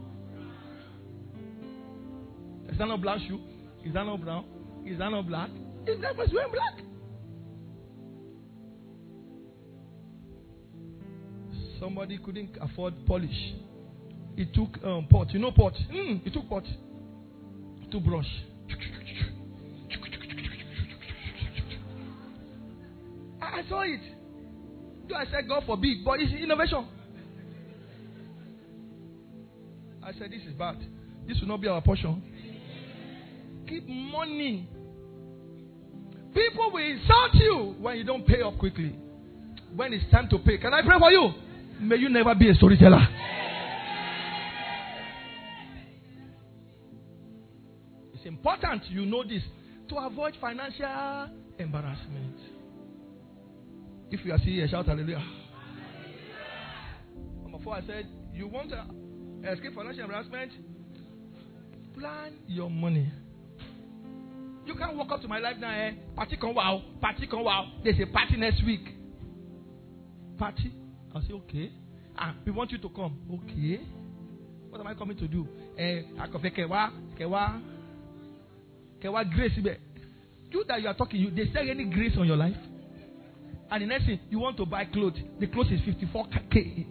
Is that not black shoe? Is that not brown? Is that not black? Is that was wearing black? Somebody couldn't afford polish. He took pot. You know pot? He took pot. Toothbrush. I saw it. I said, God forbid, but it's innovation. I said, this is bad. This will not be our portion. Keep money. People will insult you when you don't pay up quickly. When it's time to pay. Can I pray for you? May you never be a storyteller. It's important you know this to avoid financial embarrassment. If you are seeing a shout hallelujah. Number 4, I said, you want to escape financial embarrassment? Plan your money. You can't walk up to my life now, party con wow, party con wow. There's a party next week. Party? I'll say, okay. We want you to come. Okay. What am I coming to do? Grace. You that you are talking, they say any grace on your life? And the next thing, you want to buy clothes. The clothes is 54K.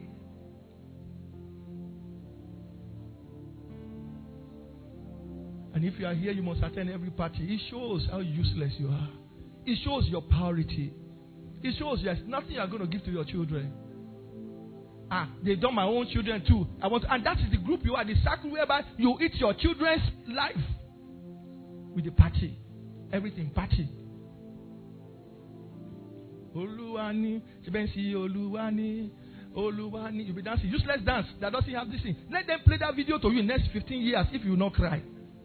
And if you are here, you must attend every party. It shows how useless you are. It shows your priority. It shows there's nothing you are going to give to your children. They've done my own children too. And that is the group you are, the circle whereby you eat your children's life with the party. Everything party. Oluwani, Oluwani, Oluwani. You'll be dancing. Useless dance that doesn't have this thing. Let them play that video to you in the next 15 years if you will not cry.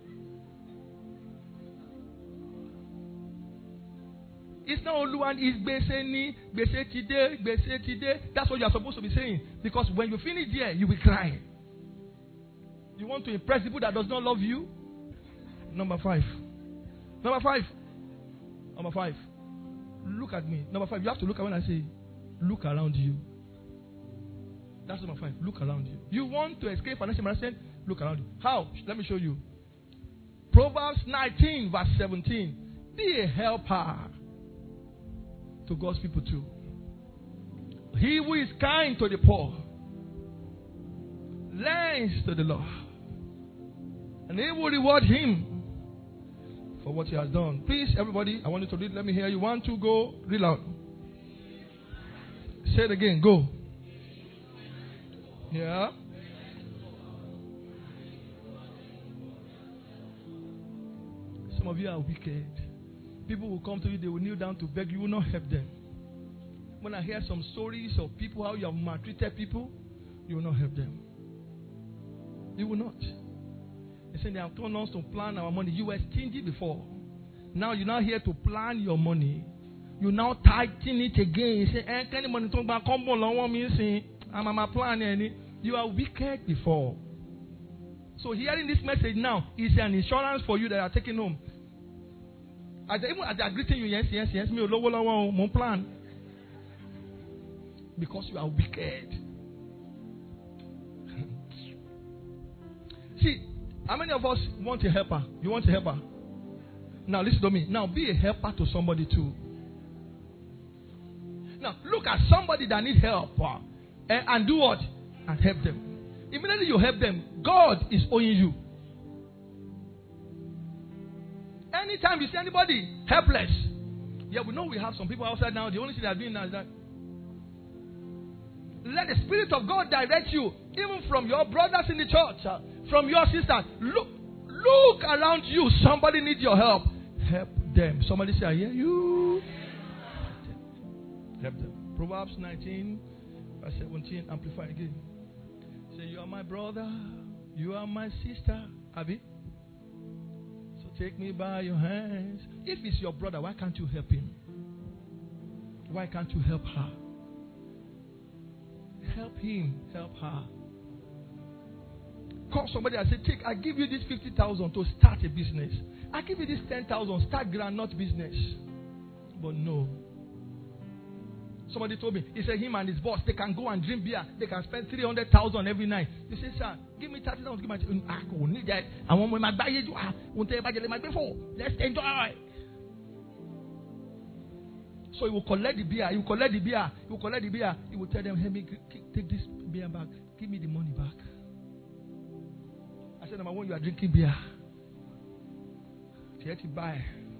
It's not Oluwani, it's Beseni, Tide. That's what you are supposed to be saying. Because when you finish there, you will cry. You want to impress people that does not love you? Number 5. Look at me. Number 5, you have to look at when I say, look around you. That's number 5. Look around you. You want to escape financial embarrassment? Look around you. How? Let me show you. Proverbs 19, verse 17. Be a helper to God's people too. He who is kind to the poor lends to the Lord, and He will reward him for what he has done. Please, everybody, I want you to read. Let me hear you. 1, 2, go. Read loud. Say it again. Go. Yeah. Some of you are wicked. People will come to you, they will kneel down to beg. You will not help them. When I hear some stories of people, how you have maltreated people, you will not help them. You will not. They say they have told us to plan our money. You were stingy before. Now you're not here to plan your money. You now tighten it again. You say, any money talk about combo long me say, I'm planning. You are wicked before. So hearing this message now is an insurance for you that are taking home. Even as they are greeting you, yes, me low plan. Because you are wicked. See, how many of us want a helper? You want a helper? Now listen to me. Now be a helper to somebody too. Now look at somebody that needs help and do what? And help them. Immediately you help them, God is owing you. Anytime you see anybody helpless, yeah, we know we have some people outside now. The only thing they are doing now is that let the Spirit of God direct you, even from your brothers in the church, from your sisters. Look around you. Somebody needs your help. Help them. Somebody say, I hear you. Help them. Proverbs 19, verse 17. Amplify again. Say, you are my brother. You are my sister. Abby. So take me by your hands. If it's your brother, why can't you help him? Why can't you help her? Help him. Help her. Call somebody and say, I give you this 50,000 to start a business. I give you this 10,000, start granite business. But no. Somebody told me, he said him and his boss, they can go and drink beer. They can spend 300,000 every night. He said, sir, give me 30,000. Give me I will need that. I want my buy you. Let's enjoy. So he will collect the beer. He will collect the beer. He will collect the beer. He will tell them, hey, take this beer back. Give me the money back. I said, number one, you are drinking beer. You have to buy.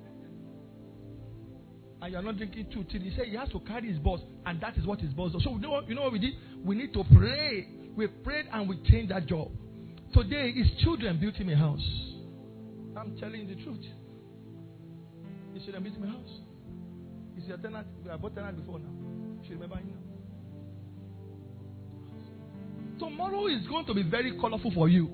And you are not drinking two till he said he has to carry his boss, and that is what his boss does. So you know what we did? We need to pray. We prayed and we changed that job. Today his children built him a house. I'm telling you the truth. His children built him a house. He's your tenant. We have bought tenant before now. You should remember him now. Tomorrow is going to be very colorful for you.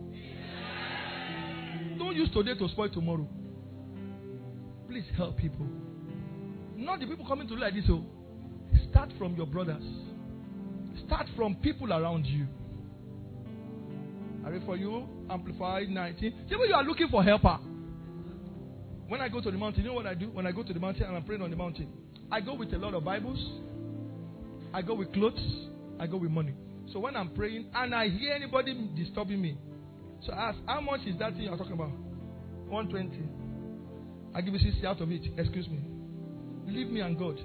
Don't use today to spoil tomorrow. Please help people. Not the people coming to you like this. So start from your brothers. Start from people around you. I read for you. Amplify 19. See, when you are looking for helper. When I go to the mountain, you know what I do? When I go to the mountain and I'm praying on the mountain, I go with a lot of Bibles. I go with clothes. I go with money. So when I'm praying and I hear anybody disturbing me, so I ask, how much is that thing you're talking about? 120. I give you 60 out of it. Excuse me. Leave me and God.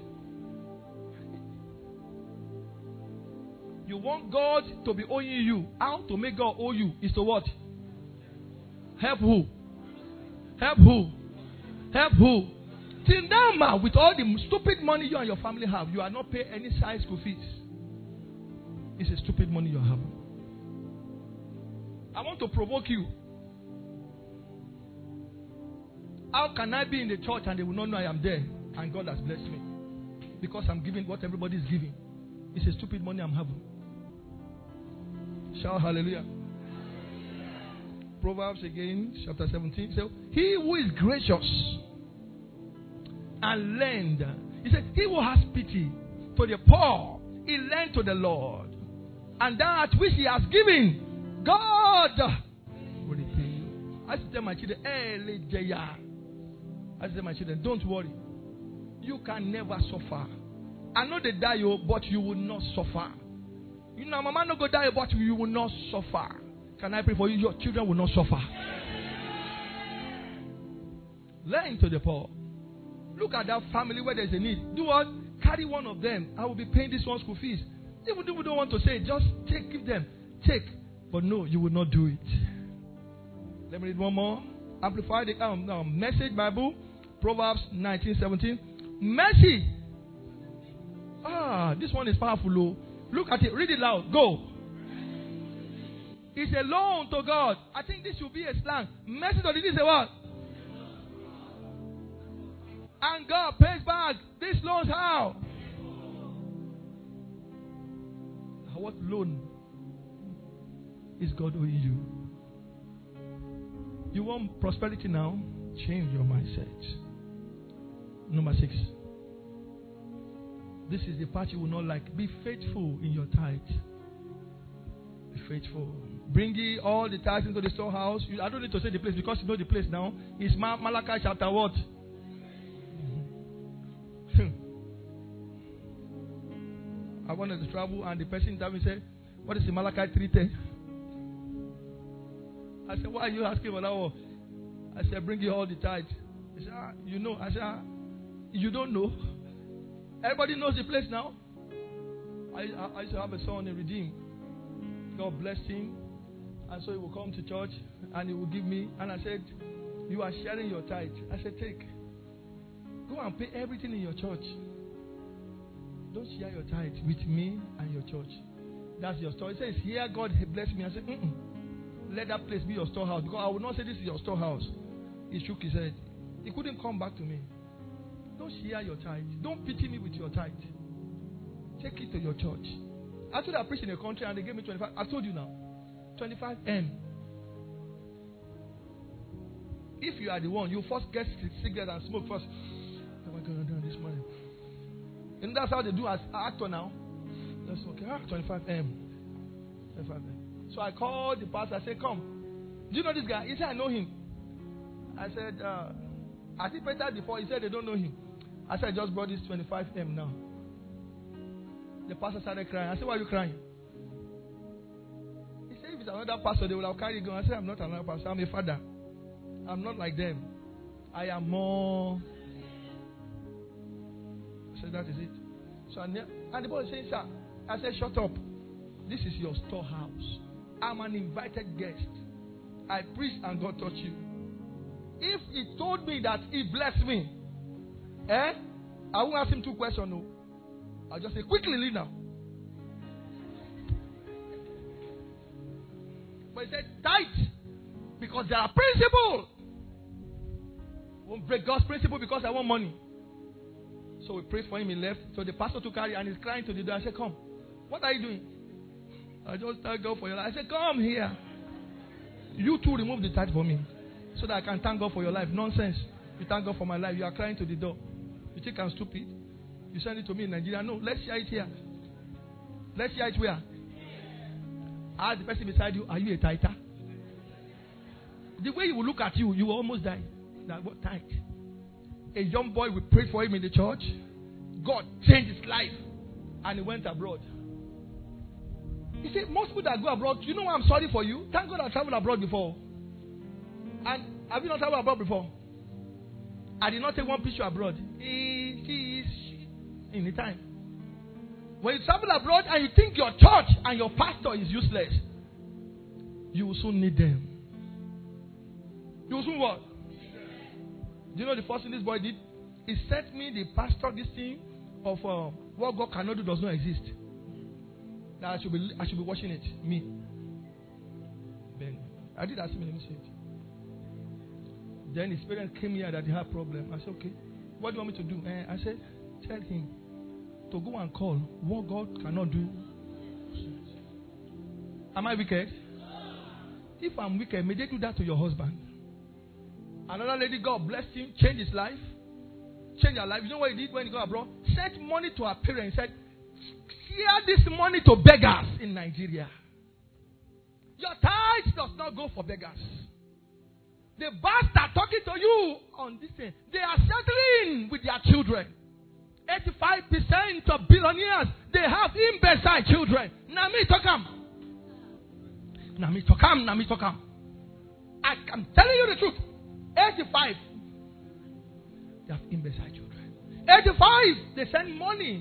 You want God to be owing you. How to make God owe you is to what? Help who? Help who? Help who? Till now, man, with all the stupid money you and your family have, you are not paying any size school fees. It's a stupid money you have. I want to provoke you. How can I be in the church and they will not know I am there? And God has blessed me. Because I'm giving what everybody is giving. It's a stupid money I'm having. Shout hallelujah. Proverbs again, chapter 17. So, he who is gracious and lend. He said, he who has pity to the poor, he lend to the Lord. And that which he has given, God will repay you. I tell my children, don't worry. You can never suffer. I know they die, but you will not suffer. You know, mama no go die, but you will not suffer. Can I pray for you? Your children will not suffer. Lend to the poor. Look at that family where there's a need. Do what? Carry one of them. I will be paying this one's school fees. Even if we don't want to say it, just take, give them. Take. But no, you will not do it. Let me read one more. Amplify the Message Bible. Proverbs 19:17. Mercy. This one is powerful. Oh. Look at it. Read it loud. Go. It's a loan to God. I think this should be a slang. Mercy to this is a what? And God pays back these loans how? What loan is God owing you? You want prosperity now? Change your mindset. Number 6. This is the part you will not like. Be faithful in your tithe. Be faithful. Bring ye all the tithes into the storehouse. I don't need to say the place because you know the place now. It's Malachi chapter what? I wanted to travel and the person that me said, what is the Malachi 3:10? I said, why are you asking for that one? I said, bring you all the tithes. He said, you know. I said, you don't know. Everybody knows the place now. I used to have a son in Redeem. God blessed him. And so he will come to church and he will give me. And I said, you are sharing your tithe. I said, take. Go and pay everything in your church. Don't share your tithe with me and your church. That's your story. He says, here God bless me. I said, let that place be your storehouse. Because I will not say this is your storehouse. He shook his head. He couldn't come back to me. Don't share your tithe. Don't pity me with your tithe. Take it to your church. I told I preached in a country and they gave me 25. I told you now. 25 M. If you are the one, you first get cigarette and smoke first. What am I going to do this morning? And that's how they do as actor now. That's okay. 25 M. 25 M. So I called the pastor. I said, come. Do you know this guy? He said, I know him. I said, I think better before. He said, they don't know him. I said, I just brought this 25 M now. The pastor started crying. I said, why are you crying? He said, if it's another pastor, they will have carried going. I said, I'm not another pastor. I'm a father. I'm not like them. I am more. I said, that is it. So and the boy said, sir. I said, shut up. This is your storehouse. I'm an invited guest. I preached and God touched you. If he told me that he blessed me, I won't ask him 2 questions. No. I'll just say, quickly leave now. But he said, tithe. Because there are principles. Won't break God's principle because I want money. So we prayed for him, he left. So the pastor took her and he's crying to the door. I said, come. What are you doing? I just thank God for your life. I said, come here. You too remove the tithe for me. So that I can thank God for your life. Nonsense. You thank God for my life. You are crying to the door. You think I'm stupid? You send it to me in Nigeria. No, let's share it here. Let's share it where? Ask the person beside you, are you a tither? The way he will look at you, you will almost die. That what tithe? A young boy, we prayed for him in the church. God changed his life. And he went abroad. He said, most people that go abroad, you know why I'm sorry for you? Thank God I traveled abroad before. And have you not traveled abroad before? I did not take one picture abroad. He is in the time. When you travel abroad and you think your church and your pastor is useless, you will soon need them. You will soon what? Do you know the first thing this boy did? He sent me the pastor this thing of what God cannot do does not exist. That I should be watching it. Me. Then I did ask him, let me see it. Then his parents came here that they had a problem. I said, okay, what do you want me to do? I said, tell him to go and call what God cannot do. Am I wicked? If I'm wicked, may they do that to your husband. Another lady, God blessed him, changed his life. Changed her life. You know what he did when he got abroad? Sent money to her parents. Said, share this money to beggars in Nigeria. Your tithe does not go for beggars. The bastard talking to you on this thing, they are settling with their children. 85% of billionaires, they have imbecile children. Nami Tokam. I'm telling you the truth. 85. They have imbecile children. 85. They send money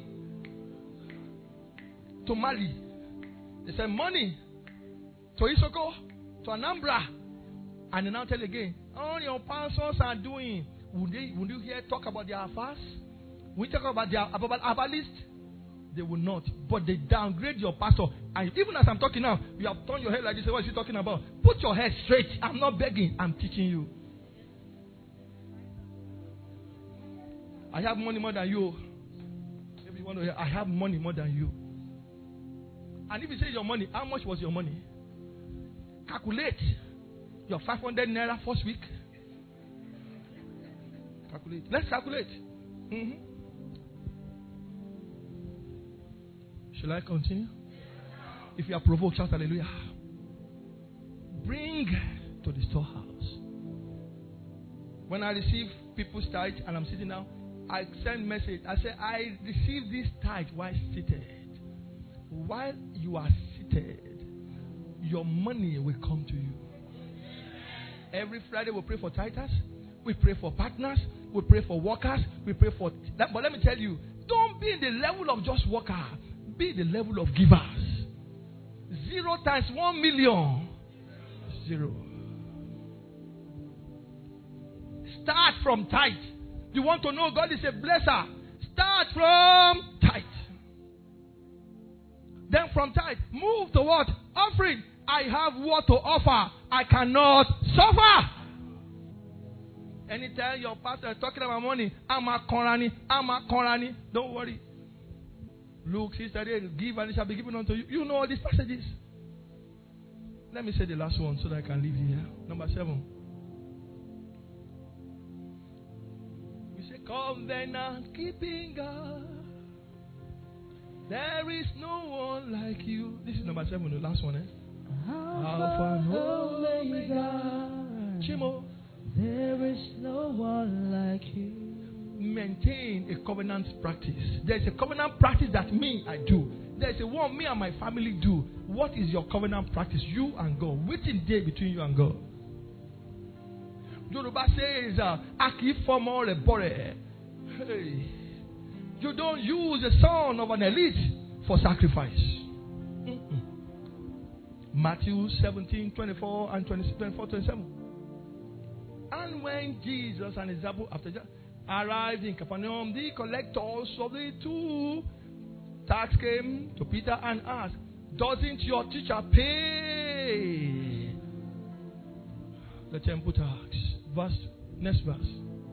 to Mali. They send money to Isoko, to Anambra. And they now tell again, all your pastors are doing. Would you hear talk about their affairs? We talk about their herbalist. They will not. But they downgrade your pastor. And even as I'm talking now, you have turned your head like this. What is he talking about? Put your head straight. I'm not begging. I'm teaching you. I have money more than you. If you want to hear, I have money more than you. And if you say your money, how much was your money? Calculate your 500 naira first week. Calculate. Let's calculate. Shall I continue? If you are provoked, shout hallelujah. Bring to the storehouse. When I receive people's tithe and I'm sitting down, I send message. I say, I receive this tithe while seated. While you are seated, your money will come to you. Every Friday we pray for tithers. We pray for partners. We pray for workers. We pray for that. But let me tell you, don't be in the level of just worker. Be the level of givers. 0 times 1 million. 0. Start from tithe. You want to know God is a blesser? Start from tithe. Then from tithe, move to what? Offering. I have what to offer. I cannot suffer. Anytime your pastor is talking about money, I'm a Korani. Don't worry. Luke 6:38, give and it shall be given unto you. You know all these passages. Let me say the last one so that I can leave here. Number 7. We say, covenant keeping God. There is no one like you. This is number 7, the last one. Alpha and Omega. Chimo. There is no one like you. Maintain a covenant practice. There's a covenant practice that I do. There's a one me and my family do. What is your covenant practice? You and God. Which is there between you and God? Yoruba says, Aki fomo rebore. Hey. You don't use the son of an elite for sacrifice. Matthew 17:24 and 24-27. And when Jesus and his disciples after that arrived in Capernaum, the collectors of the 2 tax came to Peter and asked, doesn't your teacher pay the temple tax? Next verse.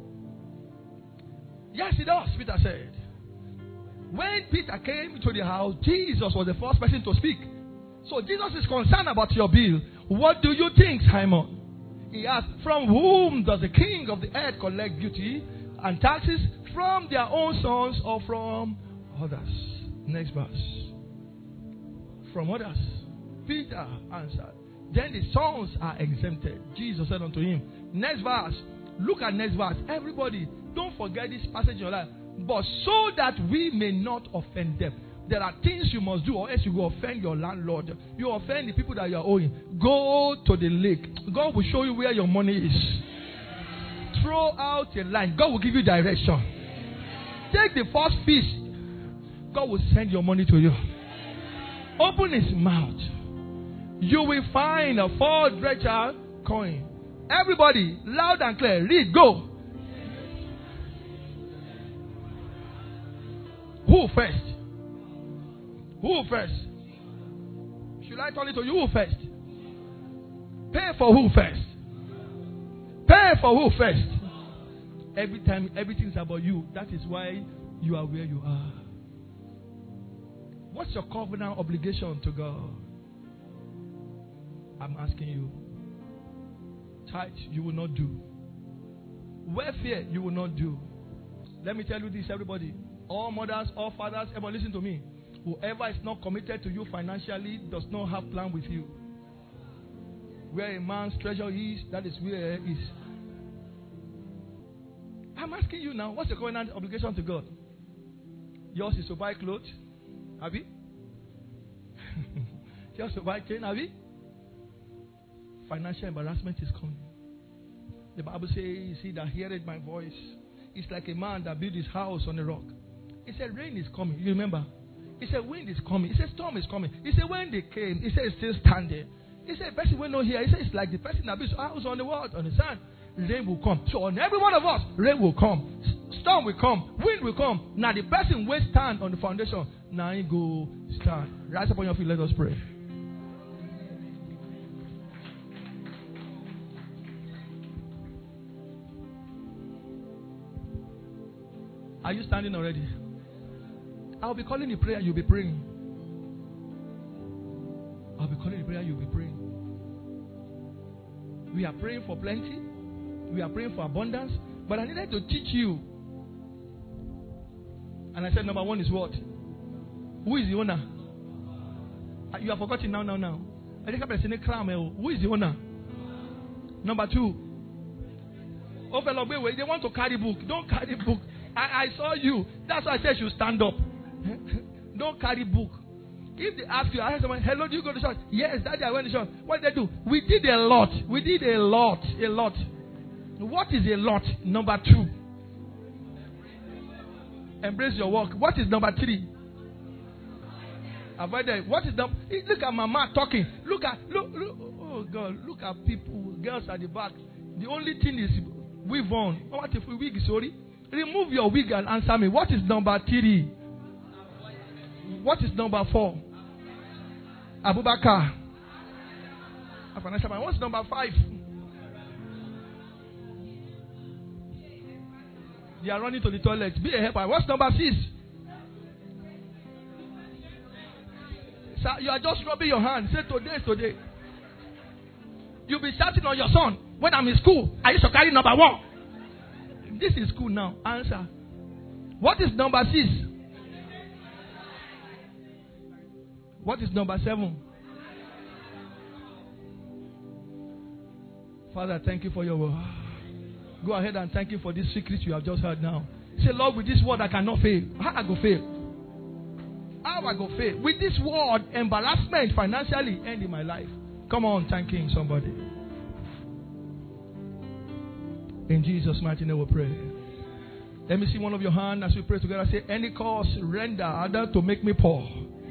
Yes, he does, Peter said. When Peter came to the house, Jesus was the first person to speak. So Jesus is concerned about your bill. What do you think, Simon? He asked, from whom does the king of the earth collect duty and taxes? From their own sons or from others? Next verse. From others. Peter answered, then the sons are exempted. Jesus said unto him, next verse. Look at next verse. Everybody, don't forget this passage in your life. But so that we may not offend them. There are things you must do, or else you will offend your landlord. You offend the people that you are owing. Go to the lake. God will show you where your money is. Throw out a line. God will give you direction. Take the first fish. God will send your money to you. Open his mouth. You will find a 4 dresser coin. Everybody, loud and clear. Read. Go. Who first? Who first? Should I turn it to you? Who first? Pay for who first? Pay for who first? Every time, everything's about you. That is why you are where you are. What's your covenant obligation to God? I'm asking you. Tithe, you will not do. Welfare, you will not do. Let me tell you this, everybody. All mothers, all fathers, everyone listen to me. Whoever is not committed to you financially does not have plan with you. Where a man's treasure is, that is where he is. I'm asking you now, what's your covenant obligation to God? Yours is to buy clothes. Abi? Yours to buy chain. Abi? Financial embarrassment is coming. The Bible says, he that heareth my voice is like a man that built his house on a rock. He said, rain is coming. You remember? He said, wind is coming. He said, storm is coming. He said, when they came, he said, it's still standing. He said, person will not hear. He said, it's like the person that builds his house on the water, on the sand. Rain will come. So on every one of us, rain will come. Storm will come. Wind will come. Now the person will stand on the foundation. Now he go stand. Rise up on your feet. Let us pray. Are you standing already? I'll be calling the prayer. You'll be praying. I'll be calling the prayer. You'll be praying. We are praying for plenty. We are praying for abundance. But I needed to teach you. And I said, number one is what? Who is the owner? You have forgotten now. Who is the owner? Number two. They want to carry book. Don't carry book. I saw you. That's why I said you stand up. Don't carry book. If they ask you, I ask someone, hello, do you go to church? Yes, Daddy, I went to church. What did they do? We did a lot. A lot. What is a lot? Number two. Embrace your work. What is number three? Avoid that. What is number? Look at Mama talking. Look. Oh God, look at people, girls at the back. The only thing is weave on. What if we wig? Sorry, remove your wig and answer me. What is number three? What is number four? Abubakar. What's number five? They are running to the toilet. Be a helper. What's number six? Sir, you are just rubbing your hand. Say today is today. You'll be shouting on your son. When I'm in school, I used to carry number one. This is school now. Answer. What is number six? What is number seven? Father, thank you for your word. Go ahead and thank you for this secret you have just heard now. Say, Lord, with this word I cannot fail. How I go fail? How I go fail? With this word, embarrassment financially end in my life. Come on, thanking somebody. In Jesus' mighty name we pray. Let me see one of your hands as we pray together. Say, any cause rendered to make me poor,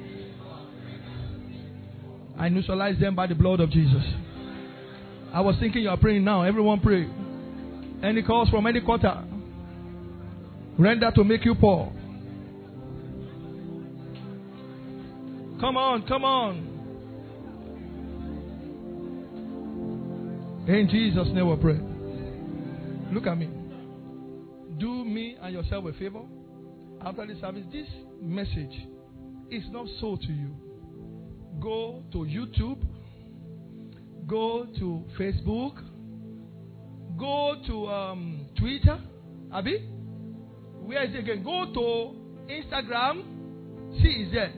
I neutralize them by the blood of Jesus. I was thinking you are praying now. Everyone pray. Any cause from any quarter rendered to make you poor. Come on, come on. In Jesus' name we pray. Look at me. Do me and yourself a favor. After the service, this message is not sold to you. Go to YouTube. Go to Facebook. Go to Twitter. Abi? Where is it again? Go to Instagram. See, is there.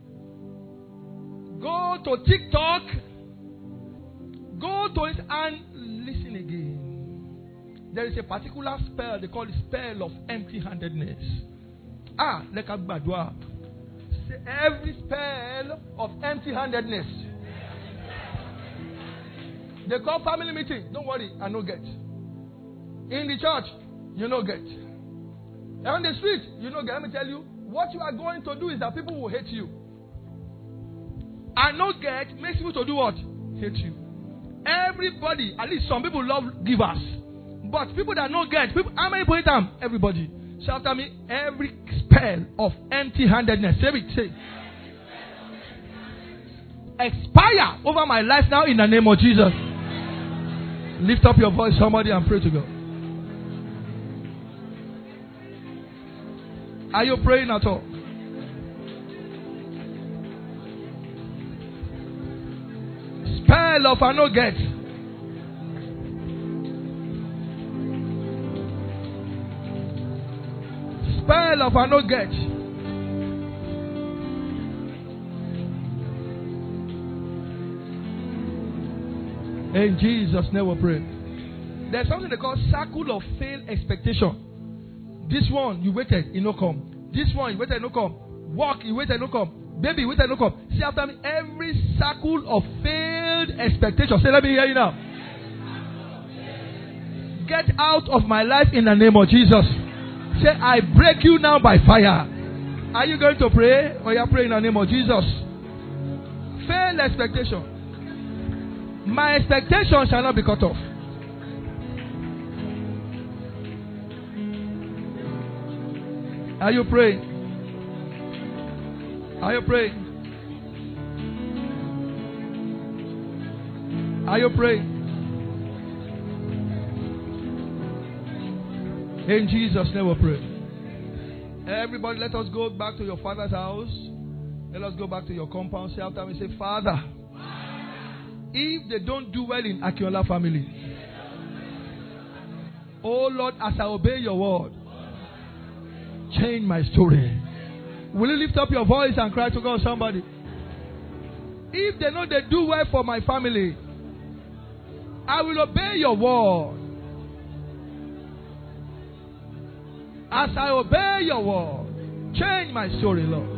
Go to TikTok. Go to it and listen again. There is a particular spell. They call it spell of empty-handedness. Like a badwa. Say every spell of empty-handedness. They call family meeting. Don't worry, I no get. In the church, you no get. On the street, you no get. Let me tell you, what you are going to do is that people will hate you. And no get makes people to do what? Hate you. Everybody, at least some people love givers. But people that no get, people, how many people hate them? Everybody. Shout at me, every spell of empty-handedness. Say it, say. Expire over my life now in the name of Jesus. Lift up your voice, somebody, and pray to God. Are you praying at all? Spell of I no get. Spell of I no get. In Jesus' name we pray. There's something they call circle of failed expectation. This one, you waited, it no come. This one, you wait and no come. Walk, you wait and no come. Baby, you wait and no come. See after me, every circle of failed expectation. Say, let me hear you now. Get out of my life in the name of Jesus. Say, I break you now by fire. Are you going to pray? Or you are praying in the name of Jesus? Failed expectation. My expectation shall not be cut off. Are you praying? Are you praying? Are you praying? In Jesus' name we pray. Everybody, let us go back to your father's house. Let us go back to your compound. Say after me, say, Father, if they don't do well in Akinola family, oh Lord, as I obey your word, change my story. Will you lift up your voice and cry to God, somebody? If they know they do well for my family, I will obey your word. As I obey your word, change my story, Lord.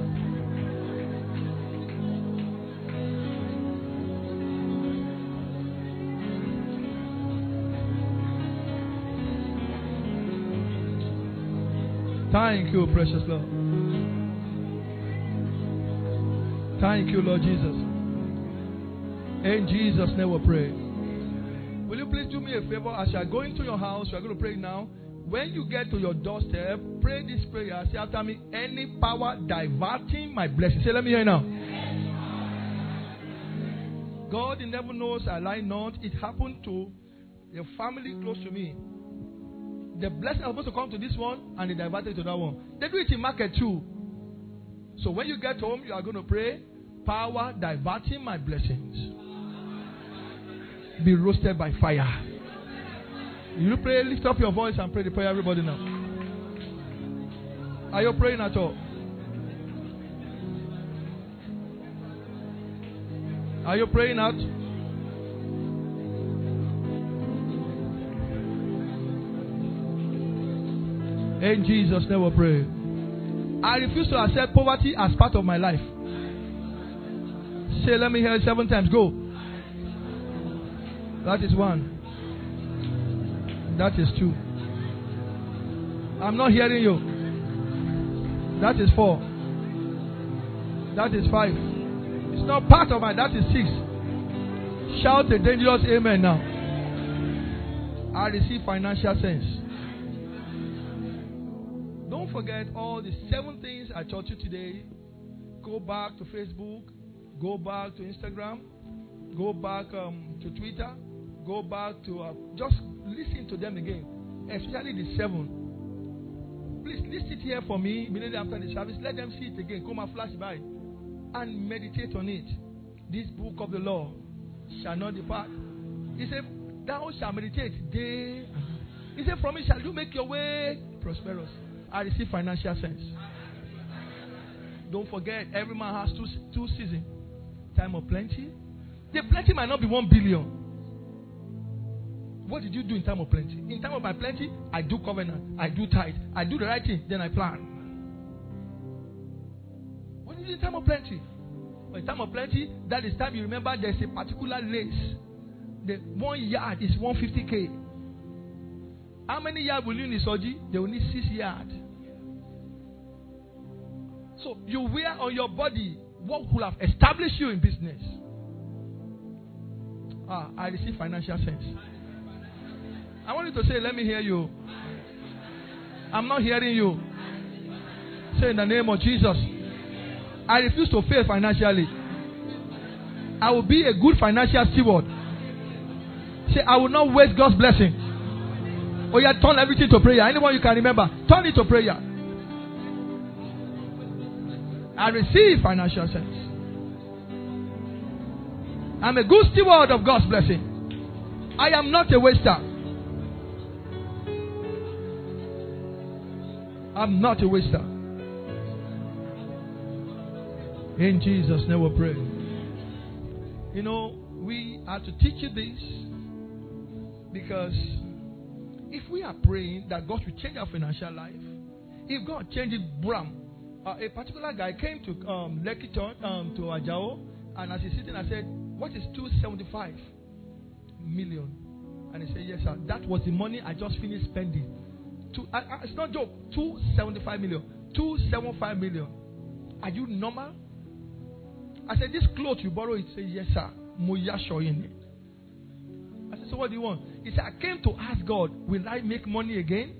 Thank you, precious Lord. Thank you, Lord Jesus. In Jesus' name we pray. Will you please do me a favor? As you are going to your house, you are going to pray now. When you get to your doorstep, pray this prayer. Say after me, any power diverting my blessing. Say, let me hear you now. God in heaven knows I lie not. It happened to a family close to me. The blessing was supposed to come to this one, and they diverted to that one. They do it in market too. So when you get home, you are going to pray, power diverting my blessings, be roasted by fire. You pray, lift up your voice and pray the prayer, everybody now. Are you praying at all? Are you praying out? In Jesus' name we pray. I refuse to accept poverty as part of my life. Say, let me hear it 7 times. Go. That is 1. That is 2. I'm not hearing you. That is 4. That is 5. It's not part of my. That is 6. Shout a dangerous amen now. I receive financial sense. Don't forget all the 7 things I taught you today. Go back to Facebook. Go back to Instagram. Go back to Twitter. Go back to just listen to them again, especially the 7. Please list it here for me immediately after the service. Let them see it again. Come and flash by and meditate on it. This book of the law shall not depart. He said, thou shalt meditate day. He said, from it shall you make your way prosperous. I receive financial sense. Don't forget, every man has two seasons. Time of plenty. The plenty might not be 1 billion. What did you do in time of plenty? In time of my plenty, I do covenant, I do tithe, I do the right thing, then I plan. What did you do in time of plenty? Well, in time of plenty, that is time you remember there's a particular lace. The 1 yard is 150K. How many yards will you need, Soji? They will need 6 yards. So you wear on your body what will have established you in business. I receive financial sense. I want you to say, let me hear you. I'm not hearing you. Say in the name of Jesus, I refuse to fail financially. I will be a good financial steward. Say, I will not waste God's blessing. Oh yeah, turn everything to prayer. Anyone you can remember, turn it to prayer. I receive financial sense. I'm a good steward of God's blessing. I am not a waster. I'm not a waster. In Jesus' name we pray. You know, we are to teach you this because if we are praying that God will change our financial life, If God changed it, Bram, a particular guy came to Lekki to Ajao, and as he's sitting, I said, "What is 275 million?" And he said, "Yes, sir. That was the money I just finished spending. It's not a joke. 275 million. 275 million. Are you normal?" I said, "This cloth you borrow?" He said, "Yes, sir. Moya showing." I said, "So what do you want?" He said, "I came to ask God, will I make money again?"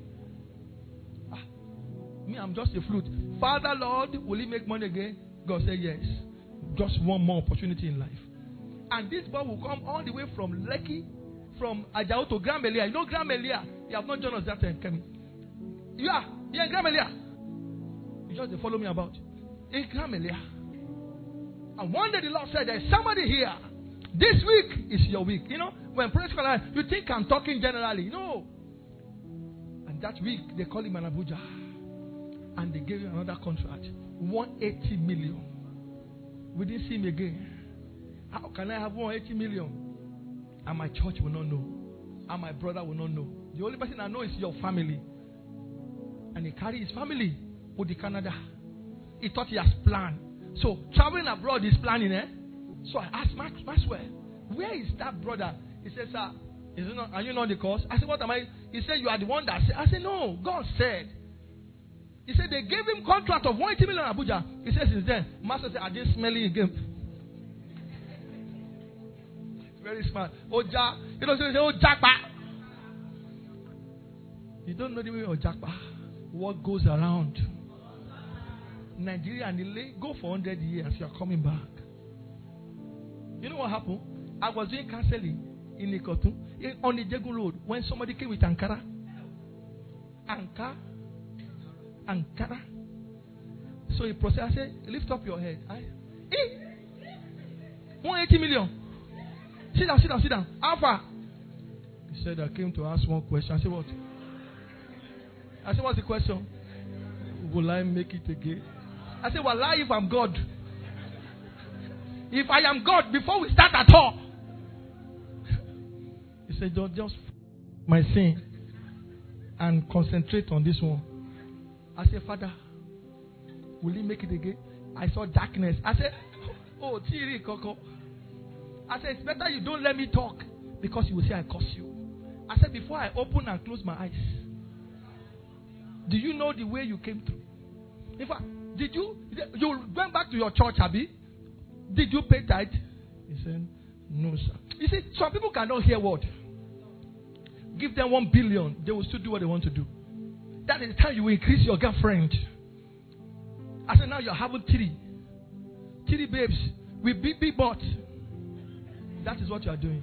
Me, I'm just a flute. "Father, Lord, will He make money again?" God said, "Yes. Just one more opportunity in life." And this boy will come all the way from Lekki, from Ajao to Grand Melia. You know Grand Melia? You have not joined us that time, Kemi. You're in Grand Melia. You just follow me about. In Grand Melia. And one day the Lord said, "There's somebody here. This week is your week." You know, when praise God, you think I'm talking generally. No. And that week, they call him an Abuja. And they gave him another contract. 180 million. We didn't see him again. How can I have 180 million? And my church will not know. And my brother will not know. The only person I know is your family. And he carried his family to the Canada. He thought he has planned. So traveling abroad is planning, eh? So I asked Maxwell, "Where is that brother?" He said, "Sir, are you not the cause?" I said, "What am I?" He said, "You are the one that said." I said, "No, God said." He said, "They gave him contract of 180 million in Abuja." He said, "Since then," Master said, "I didn't smell it again." Very smart. Oja. You don't say Ojakpa. You don't know the way Ojakpa. What goes around. Nigeria and Ile, go for 100 years. You are coming back. You know what happened? I was doing counseling in Ikotu on the Jegun Road when somebody came with Ankara. Ankara. So he processed. I said, "Lift up your head." 180 million. Sit down. Alpha. He said, "I came to ask one question." I said, "What?" I said, "What's the question?" "Will I make it again?" I said, "Well, lie if I'm God. If I am God, before we start at all." He said, "Don't just my sin and concentrate on this one." I said, "Father, will He make it again?" I saw darkness. I said, "Oh, Tiri Koko." I said, "It's better you don't let me talk because you will say I curse you." I said, "Before I open and close my eyes, do you know the way you came through? In fact, did you went back to your church, Abi? Did you pay tithe?" He said, "No, sir." You see, some people cannot hear word. Give them 1 billion, they will still do what they want to do. That is the time you will increase your girlfriend. I said, "Now you're having 3 babes with big butts." That is what you are doing.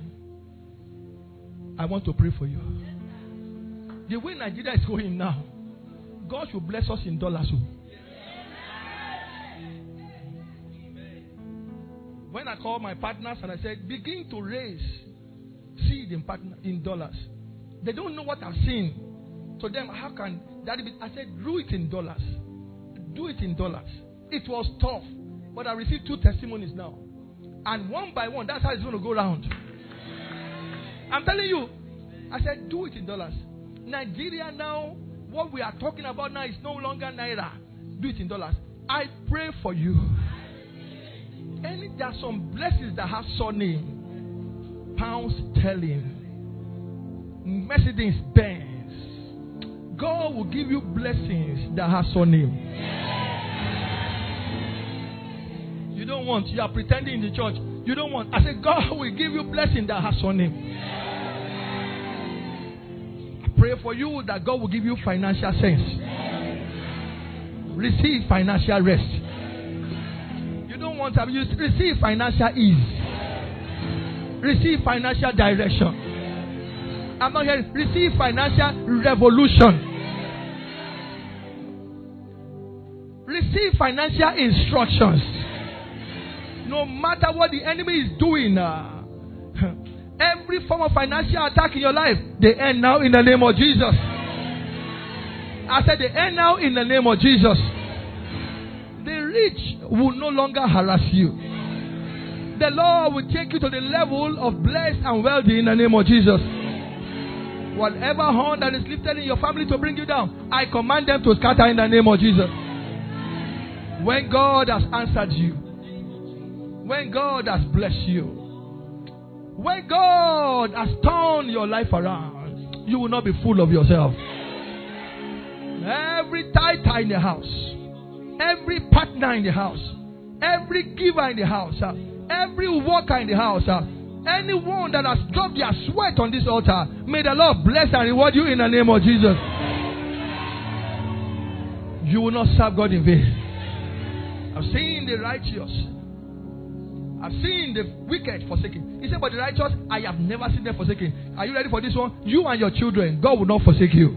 I want to pray for you. The way Nigeria is going now, God should bless us in dollars. When I called my partners and I said, "Begin to raise seed in dollars." They don't know what I've seen. To them, how can that be? I said, "Do it in dollars. Do it in dollars." It was tough, but I received 2 testimonies now. And one by one, that's how it's going to go round. I'm telling you. I said, do it in dollars. Nigeria now, what we are talking about now is no longer Naira. Do it in dollars. I pray for you. There are some blessings that have surname. Pounds sterling. Mercedes Benz. God will give you blessings that have surname. You don't want. You are pretending in the church. You don't want. I said, God will give you blessing that has surname. I pray for you that God will give you financial sense. Receive financial rest. You don't want to receive financial ease. Receive financial direction. I'm not hearing. Receive financial revolution. Receive financial instructions. No matter what the enemy is doing, every form of financial attack in your life, they end now in the name of Jesus. I said they end now in the name of Jesus. The rich will no longer harass you. The Lord will take you to the level of blessed and wealthy in the name of Jesus. Whatever horn that is lifted in your family to bring you down, I command them to scatter in the name of Jesus. When God has answered you, when God has blessed you, when God has turned your life around, you will not be full of yourself. Every tither in the house, every partner in the house, every giver in the house, every worker in the house, anyone that has dropped their sweat on this altar, may the Lord bless and reward you in the name of Jesus. You will not serve God in vain. I've seen the righteous, I've seen the wicked forsaken. He said, but the righteous, I have never seen them forsaken. Are you ready for this one? You and your children, God will not forsake you.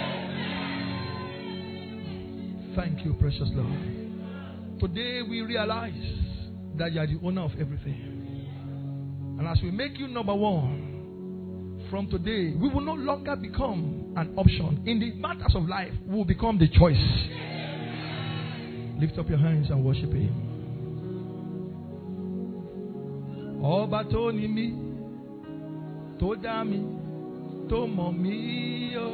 Thank you, precious Lord. Today we realize that you are the owner of everything. And as we make you number one, from today, we will no longer become an option. In the matters of life, we will become the choice. Lift up your hands and worship Him. Ọba tó ní mí, tó dá mi, tó mọ̀ mí o.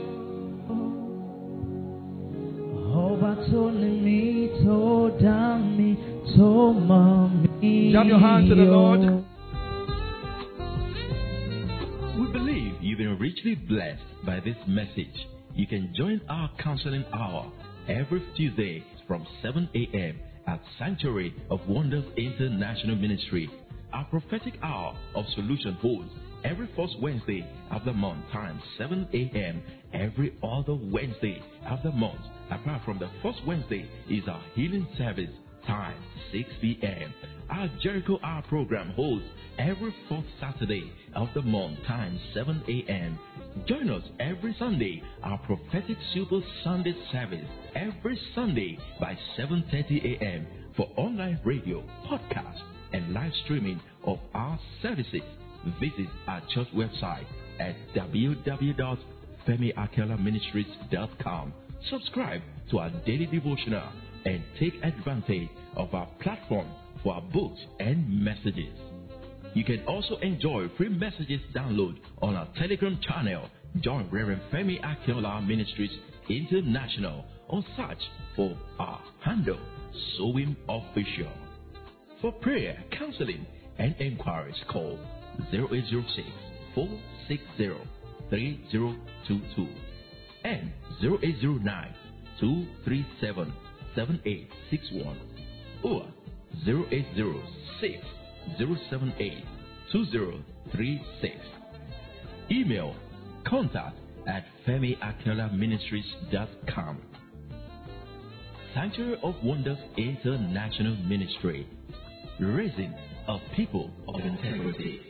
Ọba tó ní mí, tó dá mi, tó mọ̀ mí. Jam your hands to the Lord. We believe you've been richly blessed by this message. You can join our counseling hour every Tuesday from 7 a.m. at Sanctuary of Wonders International Ministry. Our prophetic hour of solution holds every first Wednesday of the month, time 7 a.m. every other Wednesday of the month. Apart from the first Wednesday is our healing service, time 6 p.m. Our Jericho Hour program holds every fourth Saturday of the month, time 7 a.m. Join us every Sunday, our prophetic Super Sunday service, every Sunday by 7:30 a.m. for online radio, podcast, and live streaming of our services. Visit our church website at www.femiakelaministries.com. Subscribe to our daily devotional and take advantage of our platform for our books and messages. You can also enjoy free messages download on our Telegram channel. Join Reverend Femi Akinola Ministries International or search for our handle, Sowim Official. For prayer, counseling, and inquiries, call 0806 460 3022 and 0809 237 7861 or 0806 078 2036. Email contact@femiakelaministries.com. Sanctuary of Wonders International Ministry, raising a people of integrity.